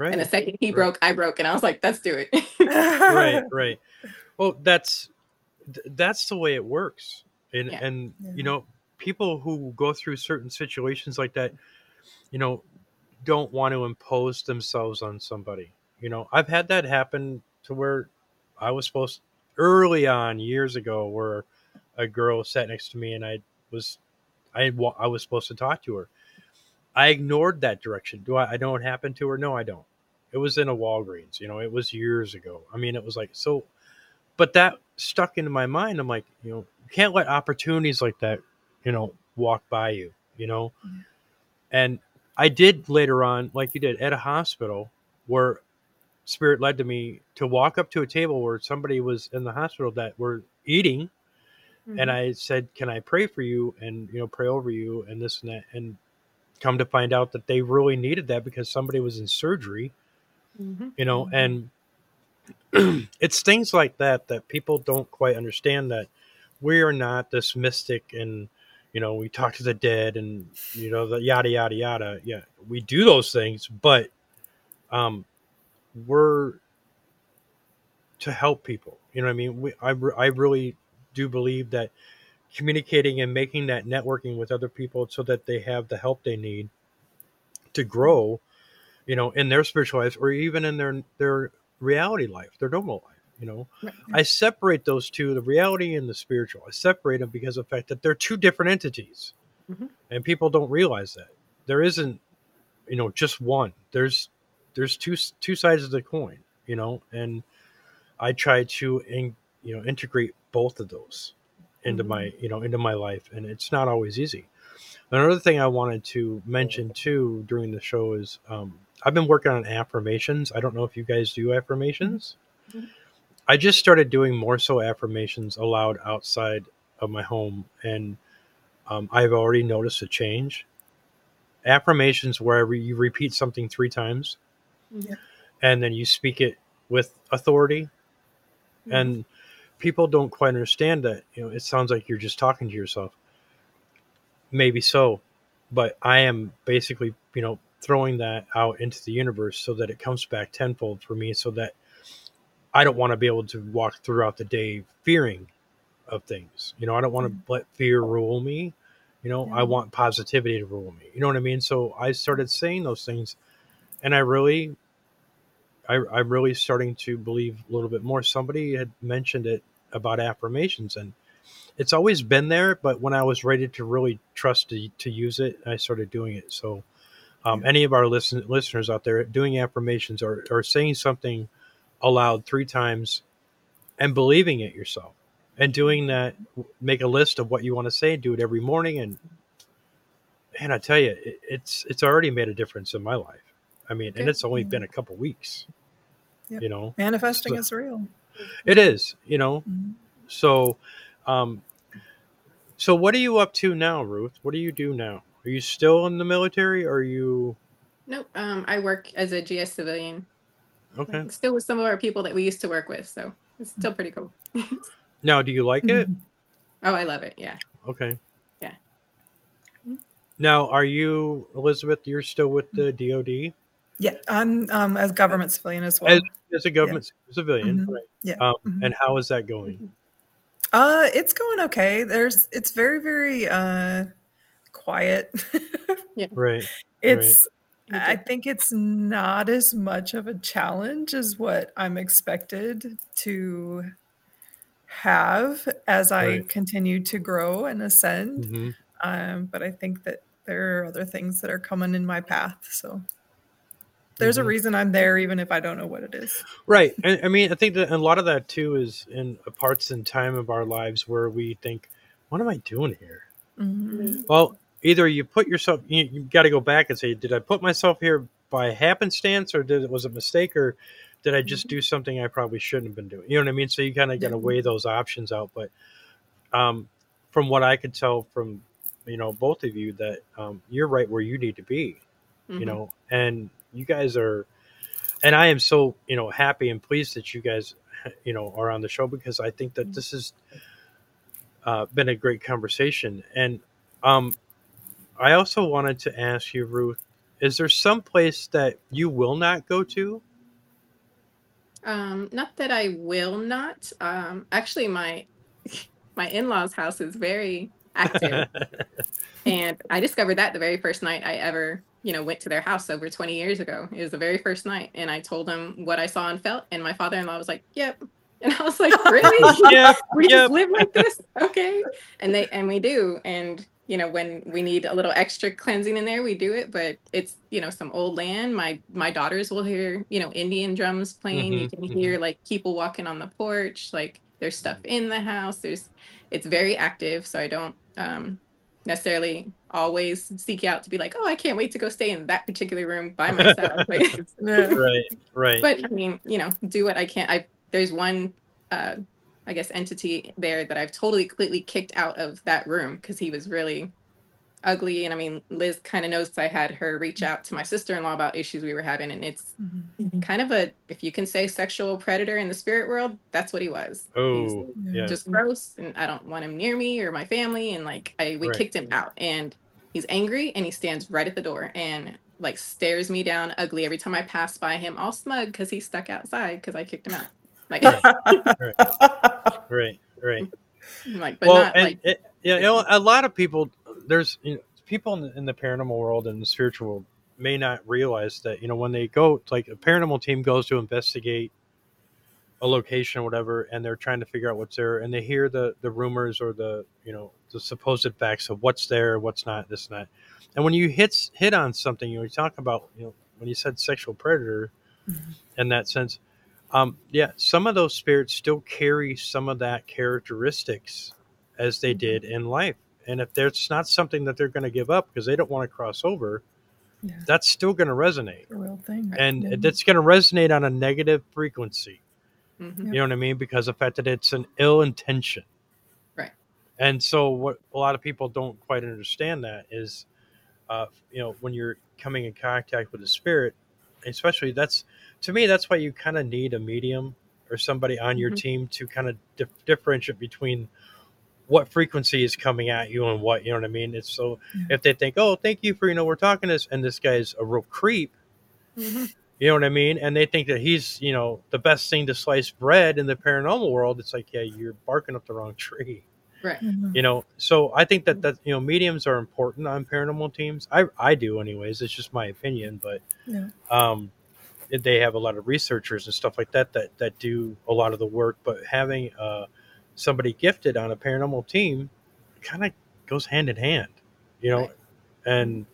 And the Right. second he Right. broke, I broke, and I was like, let's do it. Right. Right. Well, that's th- that's the way it works. And Yeah. and Yeah. you know, people who go through certain situations like that, you know, don't want to impose themselves on somebody. You know, I've had that happen to where I was supposed early on years ago where a girl sat next to me and I was I wa- I was supposed to talk to her. I ignored that direction. Do I I know what happened to her? No, I don't. It was in a Walgreens, you know, it was years ago. I mean, it was like so but that stuck into my mind. I'm like, you know, you can't let opportunities like that, you know, walk by you, you know. Yeah. And I did later on, like you did, at a hospital where Spirit led to me to walk up to a table where somebody was in the hospital that were eating. And Mhm. I said, can I pray for you and, you know, pray over you and this and that. And come to find out that they really needed that because somebody was in surgery, Mhm. you know, Mhm. and it's things like that that people don't quite understand that we are not this mystic and, you know, we talk to the dead and, you know, the yada, yada, yada. Yeah, we do those things, but um, we're to help people. You know what I mean? We, I, re- I really do believe that communicating and making that networking with other people so that they have the help they need to grow, you know, in their spiritual lives or even in their their reality life, their normal life. You know, Right. Yeah. I separate those two, the reality and the spiritual. I separate them because of the fact that they're two different entities, Mhm. and people don't realize that there isn't, you know, just one. There's there's two two sides of the coin. You know, and I try to in, you know integrate both of those into Mhm. my you know into my life, and it's not always easy. Another thing I wanted to mention too during the show is um, I've been working on affirmations. I don't know if you guys do affirmations. Mhm. I just started doing more so affirmations aloud outside of my home, and um, I've already noticed a change. Affirmations where you repeat something three times Mhm. and then you speak it with authority, Mhm. and people don't quite understand that. You know, it sounds like you're just talking to yourself. Maybe so, but I am basically, you know, throwing that out into the universe so that it comes back tenfold for me so that I don't want to be able to walk throughout the day fearing of things. You know, I don't want Yeah. to let fear rule me. You know, I Yeah. want positivity to rule me. You know what I mean? So I started saying those things and I really I, I'm really starting to believe a little bit more. Somebody had mentioned it about affirmations, and it's always been there. But when I was ready to really trust to, to use it, I started doing it. So, um, Yeah. any of our listen, listeners out there doing affirmations or, or saying something aloud three times and believing it yourself and doing that, make a list of what you want to say, do it every morning. And, and I tell you, it, it's, it's already made a difference in my life. I mean, and Good. it's only Yeah. been a couple weeks, Yep. you know, Manifesting so is real. it is, you know, Mhm. So, um, so what are you up to now, Ruth? What do you do now? Are you still in the military? Or are you Nope. Um, I work as a G S civilian, okay? still with some of our people that we used to work with, so it's still pretty cool. Now, do you like it? Mhm. Oh, I love it. Yeah. Okay. Yeah. Now, are you Elizabeth? You're still with the D O D Yeah, I'm um, as government civilian as as well. as a Yeah. government civilian, Mhm. right? Yeah. Um, Mhm. and how is that going? Mhm. Uh, it's going okay. There's it's very, very uh quiet. Yeah. Right, right. It's Me I too. think it's not as much of a challenge as what I'm expected to have as I Right. continue to grow and ascend. hmm Um, but I think that there are other things that are coming in my path. So there's a hmm reason I'm there, even if I don't know what it is. Right. And I mean, I think that a lot of that too is in parts and time of our lives where we think, "What am I doing here?" Mhm. Mhm. Well, either you put yourself, you, you got to go back and say, did I put myself here by happenstance, or did it was it a mistake, or did I just Mhm. do something I probably shouldn't have been doing? You know what I mean? So you kind of got Yeah. to weigh those options out. But um, from what I could tell from you know both of you, that um, you're right where you need to be. You Mhm. know, and you guys are, and I am so you know happy and pleased that you guys you know are on the show because I think that Mhm. this has uh, been a great conversation and. Um, I also wanted to ask you, Ruth, is there some place that you will not go to? Um, not that I will not. Um, actually, my my in-laws' house is very active, and I discovered that the very first night I ever, you know, went to their house over twenty years ago. It was the very first night, and I told them what I saw and felt, and my father-in-law was like, "Yep," and I was like, "Really? Yep, We just yep. live like this? Okay." And they and we do, and you know, when we need a little extra cleansing in there, we do it. But it's, you know, some old land. My my daughters will hear, you know, Indian drums playing. You Mhm, can mhm. hear like people walking on the porch. Like there's stuff in the house. There's it's very active. So I don't um necessarily always seek out to be like, oh, I can't wait to go stay in that particular room by myself. Like, Yeah. Right, right. but I mean, you know, do what I can. I there's one uh I guess entity there that I've totally completely kicked out of that room because he was really ugly. And I mean, Liz kind of knows 'cause I had her reach out to my sister-in-law about issues we were having, and it's Mhm. kind of a, if you can say, sexual predator in the spirit world, that's what he was. He's Oh, Yeah. yeah. just gross, and I don't want him near me or my family. And like I we Right. kicked him out, and he's angry, and he stands right at the door and like stares me down ugly every time I pass by him, all smug because he's stuck outside because I kicked him out. Like, Right. Right, right. like, but Well, not and like it, you know, a lot of people, there's, you know, people in the, in the paranormal world and the spiritual world may not realize that, you know, when they go, like a paranormal team goes to investigate a location or whatever, and they're trying to figure out what's there, and they hear the the rumors or the, you know, the supposed facts of what's there, what's not, this and that. And when you hit hit on something, you know, you talk about, you know, when you said sexual predator Mhm. in that sense, um, yeah, some of those spirits still carry some of that characteristics as they Mhm. did in life. And if there's not something that they're going to give up because they don't want to cross over, Yeah. that's still going to resonate. A real thing. And Yeah. that's going to resonate on a negative frequency. mhm, Yep. You know what I mean? Because of the fact that it's an ill intention. right. And so what a lot of people don't quite understand that is, uh, you know, when you're coming in contact with a spirit, especially that's, to me, that's why you kind of need a medium or somebody on your Mhm. team to kind of dif- differentiate between what frequency is coming at you and what, you know what I mean? It's so Yeah. if they think, oh, thank you for, you know, we're talking this, and this guy's a real creep, Mhm. you know what I mean? And they think that he's, you know, the best thing to slice bread in the paranormal world. It's like, yeah, you're barking up the wrong tree. Right. Mhm. You know, so I think that that you know mediums are important on paranormal teams. I I do anyways. It's just my opinion, but Yeah. um, they have a lot of researchers and stuff like that that that do a lot of the work. But having uh, somebody gifted on a paranormal team kind of goes hand in hand, you know, Right. and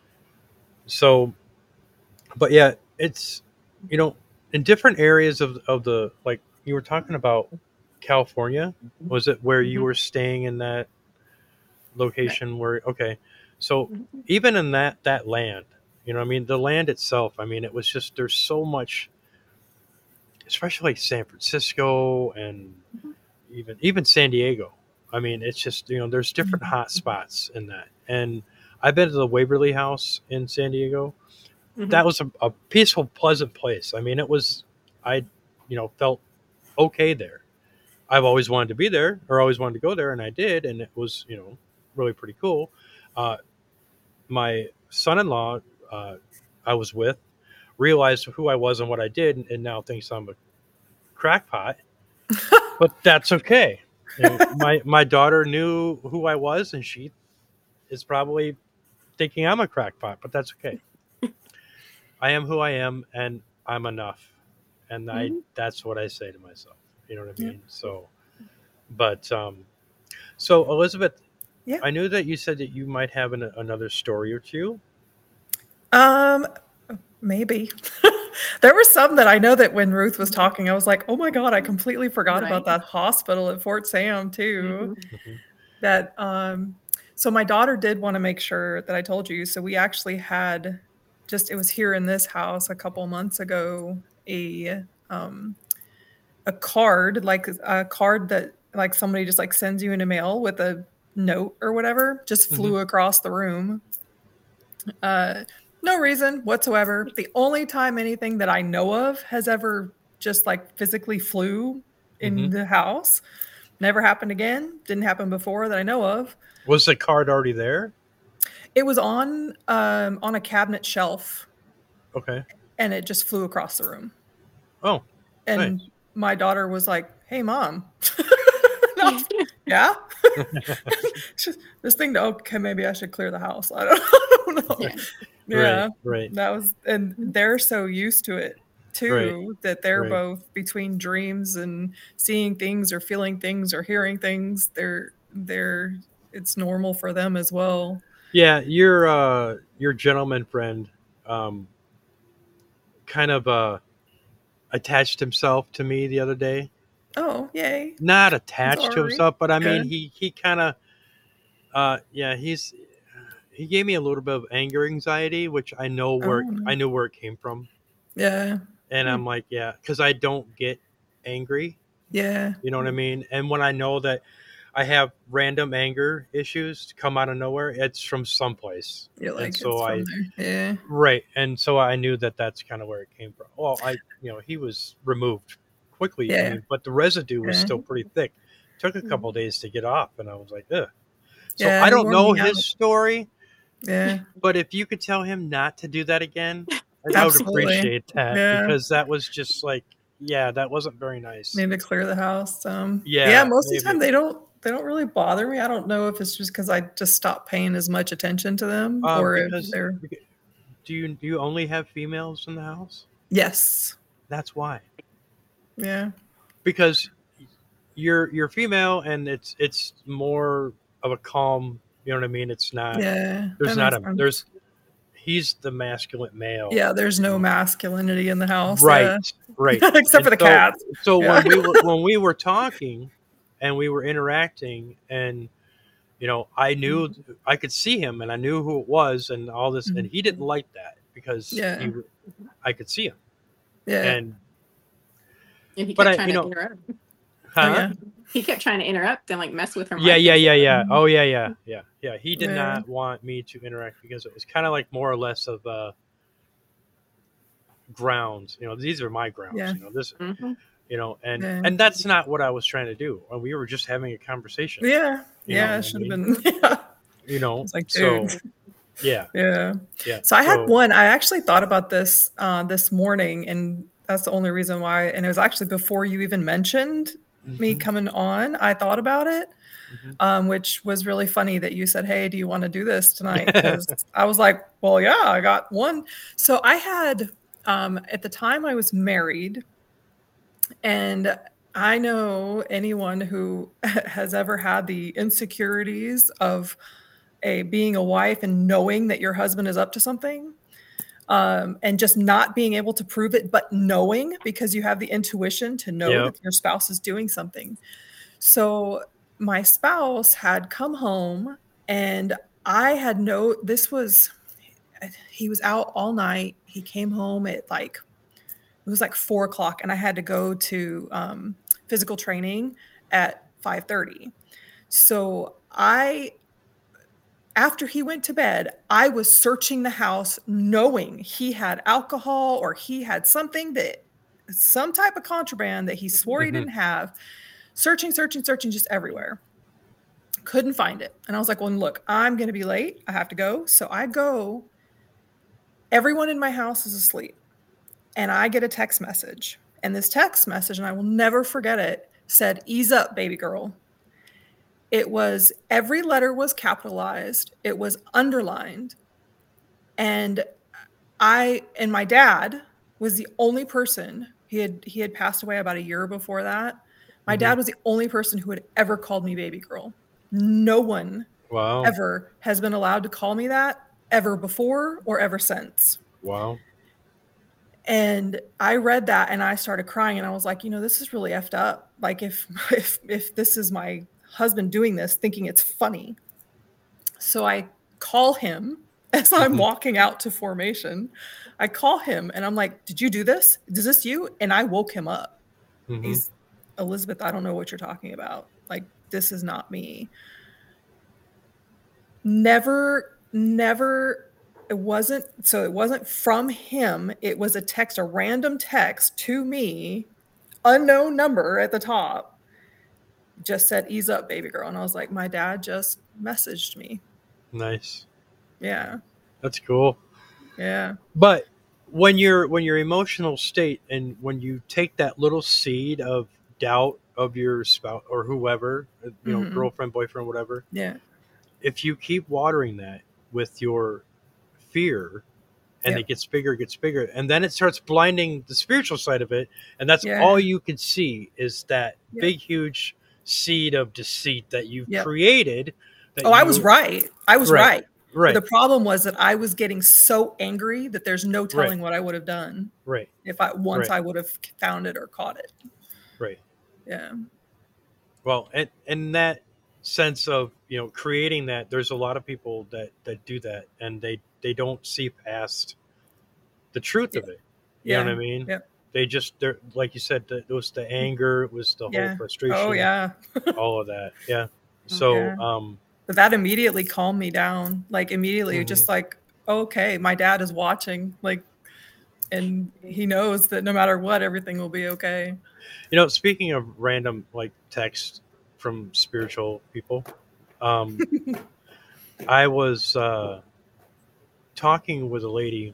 so, but yeah, it's you know in different areas of of the like you were talking about California. Was it where you Mhm. were staying in that Right. location where okay so Mhm. even in that that land, you know, I mean, the land itself, I mean, it was just there's so much, especially like San Francisco and Mhm. even even San Diego. I mean, it's just, you know, there's different Mhm. hot spots in that. And I've been to the Waverly House in San Diego. That Mhm. was a, a peaceful, pleasant place. I mean, it was, I you know felt okay there. I've always wanted to be there or always wanted to go there, and I did, and it was, you know, really pretty cool. uh, my son-in-law, uh, I was with, realized who I was and what I did, and, and now thinks I'm a crackpot. But that's okay. You know, my my daughter knew who I was, and she is probably thinking I'm a crackpot, but that's okay. I am who I am, and I'm enough, and I Mhm. that's what I say to myself. You know what I Yep. mean? So, but um, so Elizabeth, Yeah. I knew that you said that you might have an, another story or two. Um, maybe. There were some that I know that when Ruth was talking, I was like, "Oh my god, I completely forgot about Right. that hospital at Fort Sam too." Mhm. Mhm. That um so my daughter did want to make sure that I told you. So we actually had just it was here in this house a couple months ago a um a card, like a card that like somebody just like sends you in a mail with a note or whatever, just Mhm. flew across the room. Uh, no reason whatsoever. The only time anything that I know of has ever just like physically flew in Mhm. the house. Never happened again. Didn't happen before that I know of. Was the card already there? It was on um, on a cabinet shelf, Okay. and and it just flew across the room. Oh, And nice. my daughter was like, "Hey, mom." No, yeah. This thing. Okay, maybe I should clear the house. I don't, I don't know. Yeah. Yeah, Right, right, that was, and they're so used to it right, too that they're right. both between dreams and seeing things or feeling things or hearing things. They're they're it's normal for them as well. Yeah, your uh, your gentleman friend, um, kind of uh, attached himself to me the other day. Oh, yay! Not I'm attached to sorry. himself, but I Yeah. mean, he he kind of, uh, yeah, he's he gave me a little bit of anger anxiety, which I know Oh, where I no. knew where it came from, Yeah. and Hmm. I'm like, yeah, because I don't get angry, Yeah. you know what I mean? And when I know that I have random anger issues come out of nowhere, it's from someplace, You're and like, so it's from I there. Yeah. right, and so I knew that that's kind of where it came from. Well, I you know he was removed quickly. I Yeah. mean, but the residue was Yeah. still pretty thick. Took a couple days to get off, and I was like, ugh. So Yeah. I He don't wore know me out. his story, Yeah. but if you could tell him not to do that again, I would Absolutely. appreciate that Yeah. because that was just like, yeah, that wasn't very nice. Need to clear the house. Um, yeah, Yeah, most of the time maybe. they don't they don't really bother me. I don't know if it's just because I just stopped paying as much attention to them, Um, or if because they're beca- do you do you only have females in the house? yes, That's why. yeah, Because you're you're female and it's it's more of a calm, you know what I mean? It's not yeah. there's That not makes a sense. there's he's the masculine male. Yeah, there's no So- masculinity in the house. right, Yeah, right. except for And the so cats. so Yeah. when we were when we were talking and we were interacting and you know, I knew I could see him and I knew who it was and all this and he didn't like that because Yeah. he I could see him. Yeah. And And he but kept I trying you to know, interrupt. huh? Oh yeah. He kept trying to interrupt and like mess with her. Yeah, mic yeah, and yeah, stuff. yeah. Oh, yeah, yeah, yeah, yeah. He did Yeah. not want me to interact because it was kind of like more or less of uh, grounds. You know, these are my grounds. Yeah. You know, this. Mhm. You know, and Yeah. and that's not what I was trying to do. We were just having a conversation. Yeah. You Yeah. know It what I should have mean? been. Yeah. You know, It's like, so dude. yeah, Yeah. yeah. So I had So one. I actually thought about this uh, this morning, and that's the only reason why. And it was actually before you even mentioned me mhm, coming on. I thought about it, mhm. um, which was really funny that you said, "Hey, do you want to do this tonight?" Because I was like, "Well, yeah, I got one." So I had um, at the time I was married, and I know anyone who has ever had the insecurities of a being a wife and knowing that your husband is up to something, um, and just not being able to prove it, but knowing because you have the intuition to know Yep. that your spouse is doing something. So my spouse had come home, and I had no, this was, he was out all night. He came home at like, it was like four o'clock, and I had to go to um, physical training at five thirty. So I, after he went to bed, I was searching the house knowing he had alcohol or he had something that, some type of contraband that he swore he Mhm. didn't have. Searching, searching, searching just everywhere. Couldn't find it. And I was like, well, look, I'm going to be late. I have to go. So I go. Everyone in my house is asleep. And I get a text message. And this text message, and I will never forget it, said, "Ease up, baby girl." It was, every letter was capitalized, it was underlined. And I, and my dad was the only person, he had he had passed away about a year before that. My Mhm. dad was the only person who had ever called me baby girl. No one Wow. ever has been allowed to call me that ever before or ever since. Wow. And I read that and I started crying, and I was like, you know, this is really effed up. Like if if if this is my husband doing this, thinking it's funny. So I call him as I'm Mhm. walking out to formation. I call him and I'm like, "Did you do this? Is this you?" And I woke him up. Mhm. He's, "Elizabeth, I don't know what you're talking about. Like, this is not me." Never, never, it wasn't, so it wasn't from him. It was a text, a random text to me, unknown number at the top, just said, "Ease up, baby girl." And I was like, my dad just messaged me. Nice. Yeah. That's cool. Yeah. But when you're when your emotional state and when you take that little seed of doubt of your spouse or whoever, uh, you know, Hmm. girlfriend, boyfriend, whatever, Yeah. if you keep watering that with your fear and it Yep. gets bigger, it gets bigger, and then it starts blinding the spiritual side of it, and that's all Yeah. you can see is that Yep. big, huge seed of deceit that you've Yep. created. That Oh, I was you right. I was right, right. But the right, problem was that I was getting so angry that there's no right, telling what I would have done right, if I once right, I would have found it or caught it. right. Yeah. Well, and in that sense of you know creating that, there's a lot of people that that do that, and they they don't see past the truth Yeah. of it. You know what Yeah. I mean? Yep. They just they're like you said, it was the anger, it was the whole Yeah. Oh frustration, yeah. all of that. Yeah. Yeah. So, um, But that immediately calmed me down. Like immediately, mhm. just like, okay, my dad is watching. Like, and he knows that no matter what, everything will be okay. You know, speaking of random like text from spiritual people, um, I was uh, talking with a lady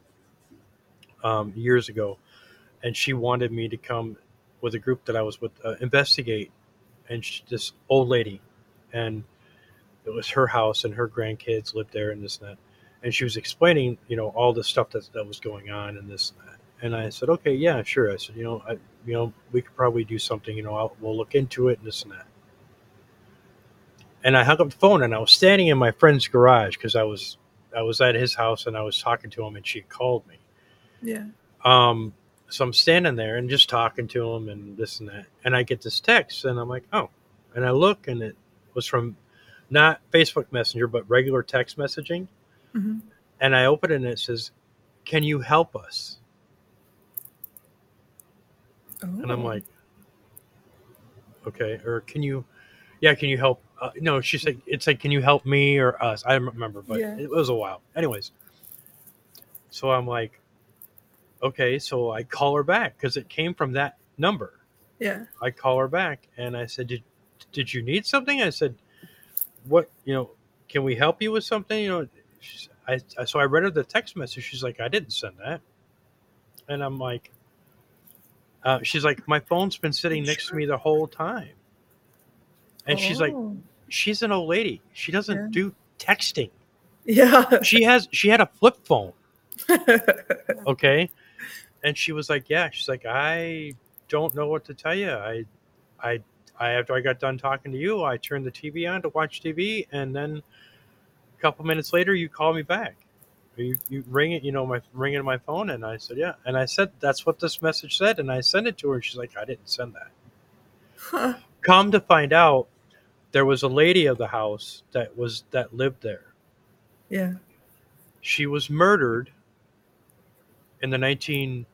um, years ago, and she wanted me to come with a group that I was with, uh, investigate, and she, this old lady, and it was her house, and her grandkids lived there, and this and that, and she was explaining, you know, all the stuff that that was going on, and this and that, and I said, okay, yeah, sure. I said, you know, I, you know, we could probably do something, you know, I'll, we'll look into it, and this and that. And I hung up the phone, and I was standing in my friend's garage because I was I was at his house, and I was talking to him, and she called me. Yeah. Um, so I'm standing there and just talking to him and this and that, and I get this text, and I'm like, oh, and I look, and it was from not Facebook Messenger, but regular text messaging, Hmm. and I open it, and it says, "Can you help us?" And I'm Oh. like, okay, or can you, yeah, can you help? Uh, no, she said it's like, can you help me or us? I don't remember, but Yeah. it was a while. Anyways, so I'm like, okay, so I call her back because it came from that number. Yeah. I call her back and I said, did, did you need something? I said, what, you know, can we help you with something? You know, she's, I, I, so I read her the text message. She's like, I didn't send that. And I'm like, uh, she's like, my phone's been sitting next to Sure. me the whole time. And she's like, Oh. she's an old lady. She Yeah. doesn't do texting. Yeah. She has, she had a flip phone. Okay. And she was like, yeah, she's like, I don't know what to tell you. I, I, I after I got done talking to you, I turned the T V on to watch T V, and then a couple minutes later, you call me back. You, you ring it, you know, my ringing my phone, and I said, yeah, and I said that's what this message said, and I sent it to her, and she's like, I didn't send that. Huh. Come to find out, there was a lady of the house that was that lived there. Yeah. She was murdered in the nineteen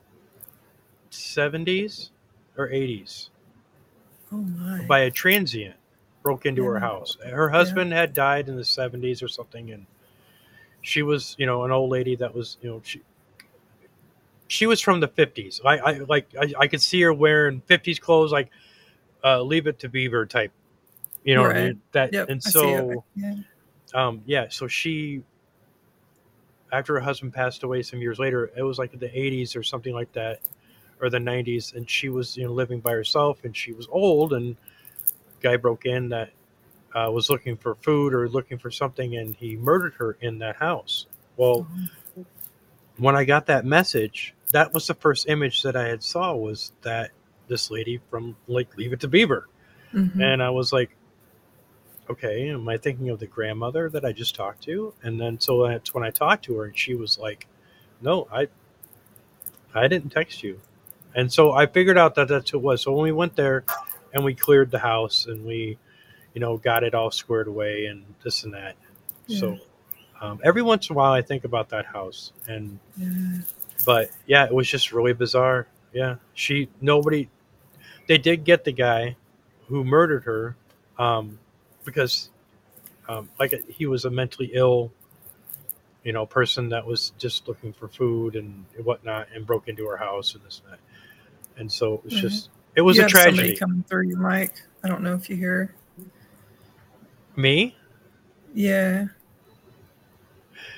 seventies or eighties Oh my. by a transient. Broke into her Yeah. house. Her Yeah. husband had died in the seventies or something, and she was, you know, an old lady that was, you know, she she was from the fifties. I, I like I, I could see her wearing fifties clothes, like uh, Leave It to Beaver type. You know what I Right. mean? That Yep. and I see it. so Yeah. um, yeah. So she, after her husband passed away some years later, it was like the eighties or something like that, or the nineties, and she was, you know, living by herself, and she was old, and guy broke in that uh, was looking for food or looking for something, and he murdered her in that house. Well, Oh. when I got that message, that was the first image that I had saw was that this lady from like Leave It to Beaver, Mhm. and I was like, okay, am I thinking of the grandmother that I just talked to? And then so that's when I talked to her, and she was like, no, I I didn't text you. And so I figured out that that's who it was. So when we went there and we cleared the house and we, you know, got it all squared away and this and that. Yeah. So um, every once in a while I think about that house. And, Yeah. but yeah, it was just really bizarre. Yeah. She, nobody, they did get the guy who murdered her um, because um, like he was a mentally ill, you know, person that was just looking for food and whatnot and broke into her house and this and that. And so it was Right. just, it was You a have somebody tragedy. coming through your mic. I don't know if you hear. Me? Yeah.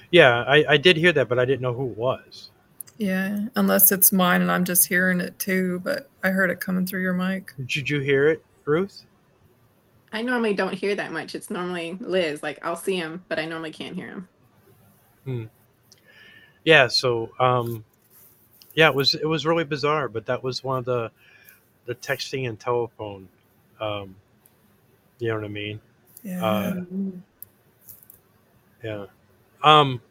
Yeah, I, I did hear that, but I didn't know who it was. Yeah, unless it's mine and I'm just hearing it too, but I heard it coming through your mic. Did you hear it, Ruth? I normally don't hear that much. It's normally Liz. Like I'll see him, but I normally can't hear him. Hmm. Yeah, so um, yeah, it was it was really bizarre, but that was one of the the texting and telephone. Um, you know what I mean? Yeah. Uh, Mhm. yeah. Um,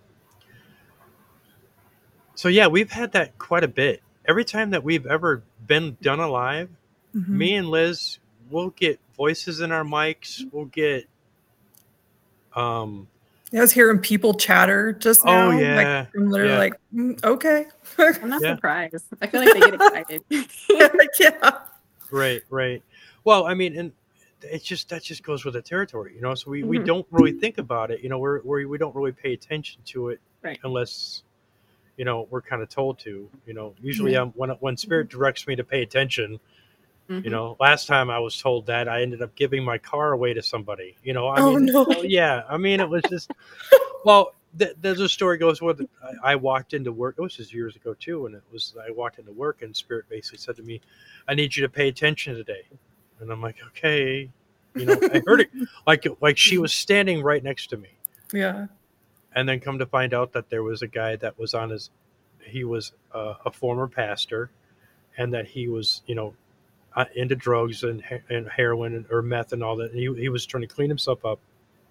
so yeah, we've had that quite a bit. Every time that we've ever been done alive, Mhm. me and Liz will get voices in our mics. We'll get um. I was hearing people chatter just Oh now. Like yeah, I'm literally yeah, like, "Mm, okay. I'm not yeah. surprised. I feel like they get excited. Yeah. Right, right. Well, I mean, and it's just that just goes with the territory, you know. So we, we Mhm. don't really think about it, you know. We're, we're we don't really pay attention to it Right. unless you know we're kind of told to, you know. Usually, Yeah. um, when when spirit directs me to pay attention, you Mhm. know. Last time I was told that, I ended up giving my car away to somebody, you know. I Oh mean, no. so yeah, I mean, it was just well. Th- there's a story goes with it. I, I walked into work. It was just years ago too, and it was I walked into work, and spirit basically said to me, "I need you to pay attention today." And I'm like, okay, you know, I heard it like like she was standing right next to me, Yeah. and then come to find out that there was a guy that was on his, he was uh, a former pastor, and that he was, you know, uh, into drugs and and heroin and, or meth and all that. And he he was trying to clean himself up,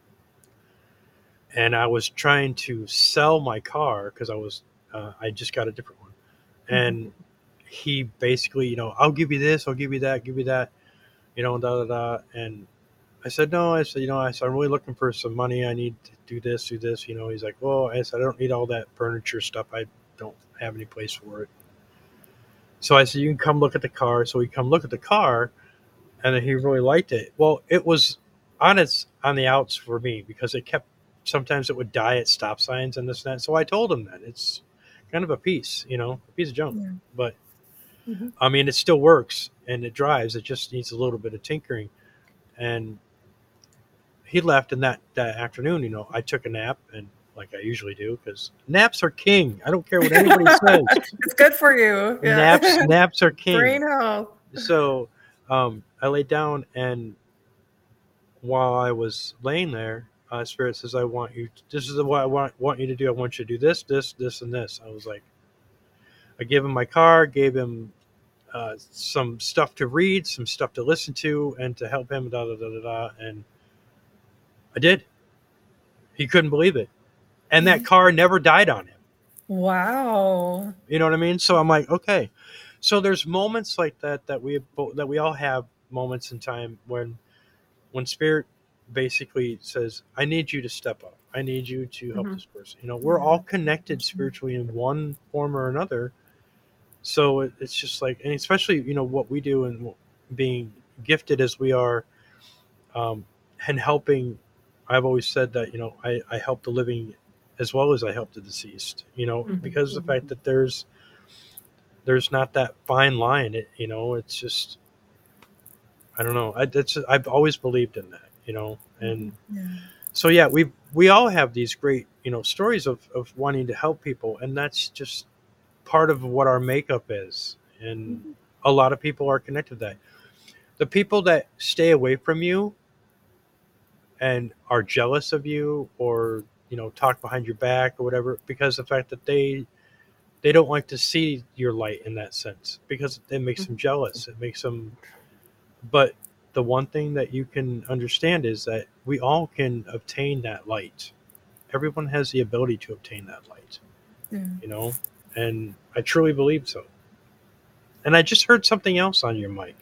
and I was trying to sell my car because I was uh, I just got a different one, Mhm. and he basically, you know, I'll give you this, I'll give you that, give you that, you know, da da da, and I said, no. I said, you know, I said, I'm really looking for some money. I need to do this, do this. You know, he's like, well, I said, I don't need all that furniture stuff. I don't have any place for it. So I said, you can come look at the car. So he come look at the car, and then he really liked it. Well, it was on its on the outs for me because it kept sometimes it would die at stop signs and this and that. So I told him that it's kind of a piece, you know, a piece of junk. Yeah. But Mhm. I mean, it still works and it drives. It just needs a little bit of tinkering. And he left, and that that afternoon, you know, I took a nap, and like I usually do, because naps are king. I don't care what anybody says. It's good for you. Naps, Yeah. naps are king. Brain health. So um, I laid down, and while I was laying there, uh, Spirit says, "I want you. This is what I want want you to do. I want you to do this, this, this, and this." I was like, I gave him my car, gave him uh, some stuff to read, some stuff to listen to, and to help him. Da da da da da. And I did. He couldn't believe it, and that car never died on him. Wow. You know what I mean? So I'm like, okay. So there's moments like that that we that we all have moments in time when when spirit basically says, I need you to step up. I need you to help Mhm. this person. You know, we're all connected spiritually in one form or another. So it, it's just like, and especially, you know, what we do and being gifted as we are, um, and helping. I've always said that, you know, I, I help the living as well as I help the deceased, you know, Mhm. because of the fact that there's there's not that fine line. It, you know, it's just I don't know. I, it's I've always believed in that, you know, and Yeah. so yeah, we we all have these great, you know, stories of of wanting to help people, and that's just part of what our makeup is, and a lot of people are connected to that. The people that stay away from you and are jealous of you, or you know, talk behind your back or whatever, because of the fact that they they don't like to see your light in that sense, because it makes them Mhm. jealous. It makes them But the one thing that you can understand is that we all can obtain that light. Everyone has the ability to obtain that light, Yeah. you know? And I truly believe so. And I just heard something else on your mic,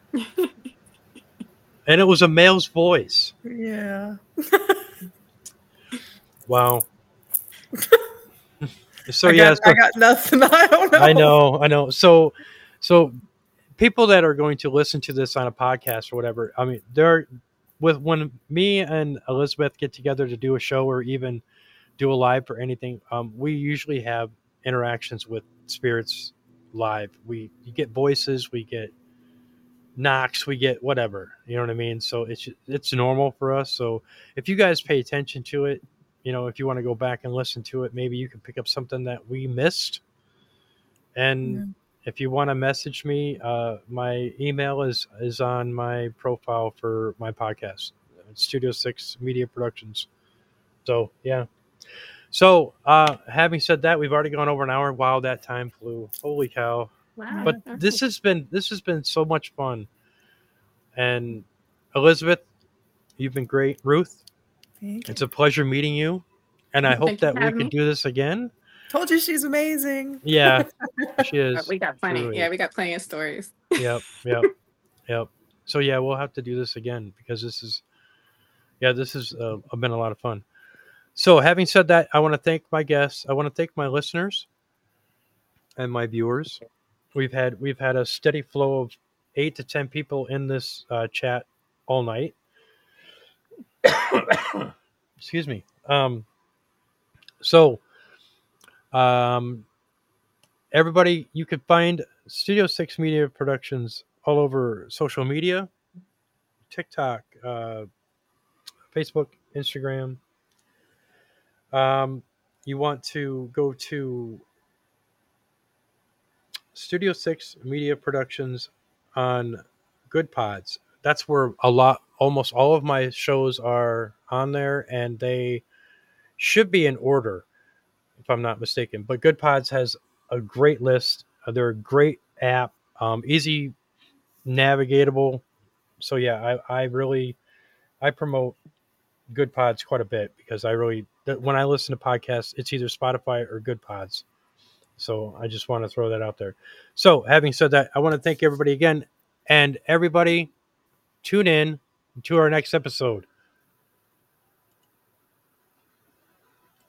and it was a male's voice. Yeah. Wow. So I yeah, got I so got nothing. I don't I know. know, I know. So so people that are going to listen to this on a podcast or whatever, I mean, they're with when me and Elizabeth get together to do a show or even do a live for anything, um, we usually have interactions with spirits live. We you get voices, we get knocks, we get whatever. You know what I mean? So it's it's normal for us. So if you guys pay attention to it, you know, if you want to go back and listen to it, maybe you can pick up something that we missed. And Yeah. if you want to message me, uh, my email is is on my profile for my podcast, Studio Six Media Productions. So yeah. So uh, having said that, we've already gone over an hour. Wow, that time flew! Holy cow! Wow. But All this right. has been this has been so much fun. And Elizabeth, you've been great. Ruth, Thank it's you. a pleasure meeting you. And I hope Thank you that for we having could me. do this again. Told you she's amazing. Yeah, she Uh, is we got plenty. truly. Yeah, we got plenty of stories. Yep, yep, yep. So yeah, we'll have to do this again because this is, yeah, this has uh, been a lot of fun. So having said that, I want to thank my guests. I want to thank my listeners and my viewers. We've had we've had a steady flow of eight to ten people in this uh, chat all night. Excuse me. Um, so um, everybody, you can find Studio Six Media Productions all over social media, TikTok, uh, Facebook, Instagram. Um, you want to go to Studio Six Media Productions on Good Pods. That's where a lot, almost all of my shows are on there, and they should be in order, if I'm not mistaken. But Good Pods has a great list. Uh, They're a great app, um, easy navigatable. So yeah, I, I really I promote Good Pods quite a bit because I really when I listen to podcasts, it's either Spotify or Good Pods. So I just want to throw that out there. So having said that, I want to thank everybody again, and everybody tune in to our next episode.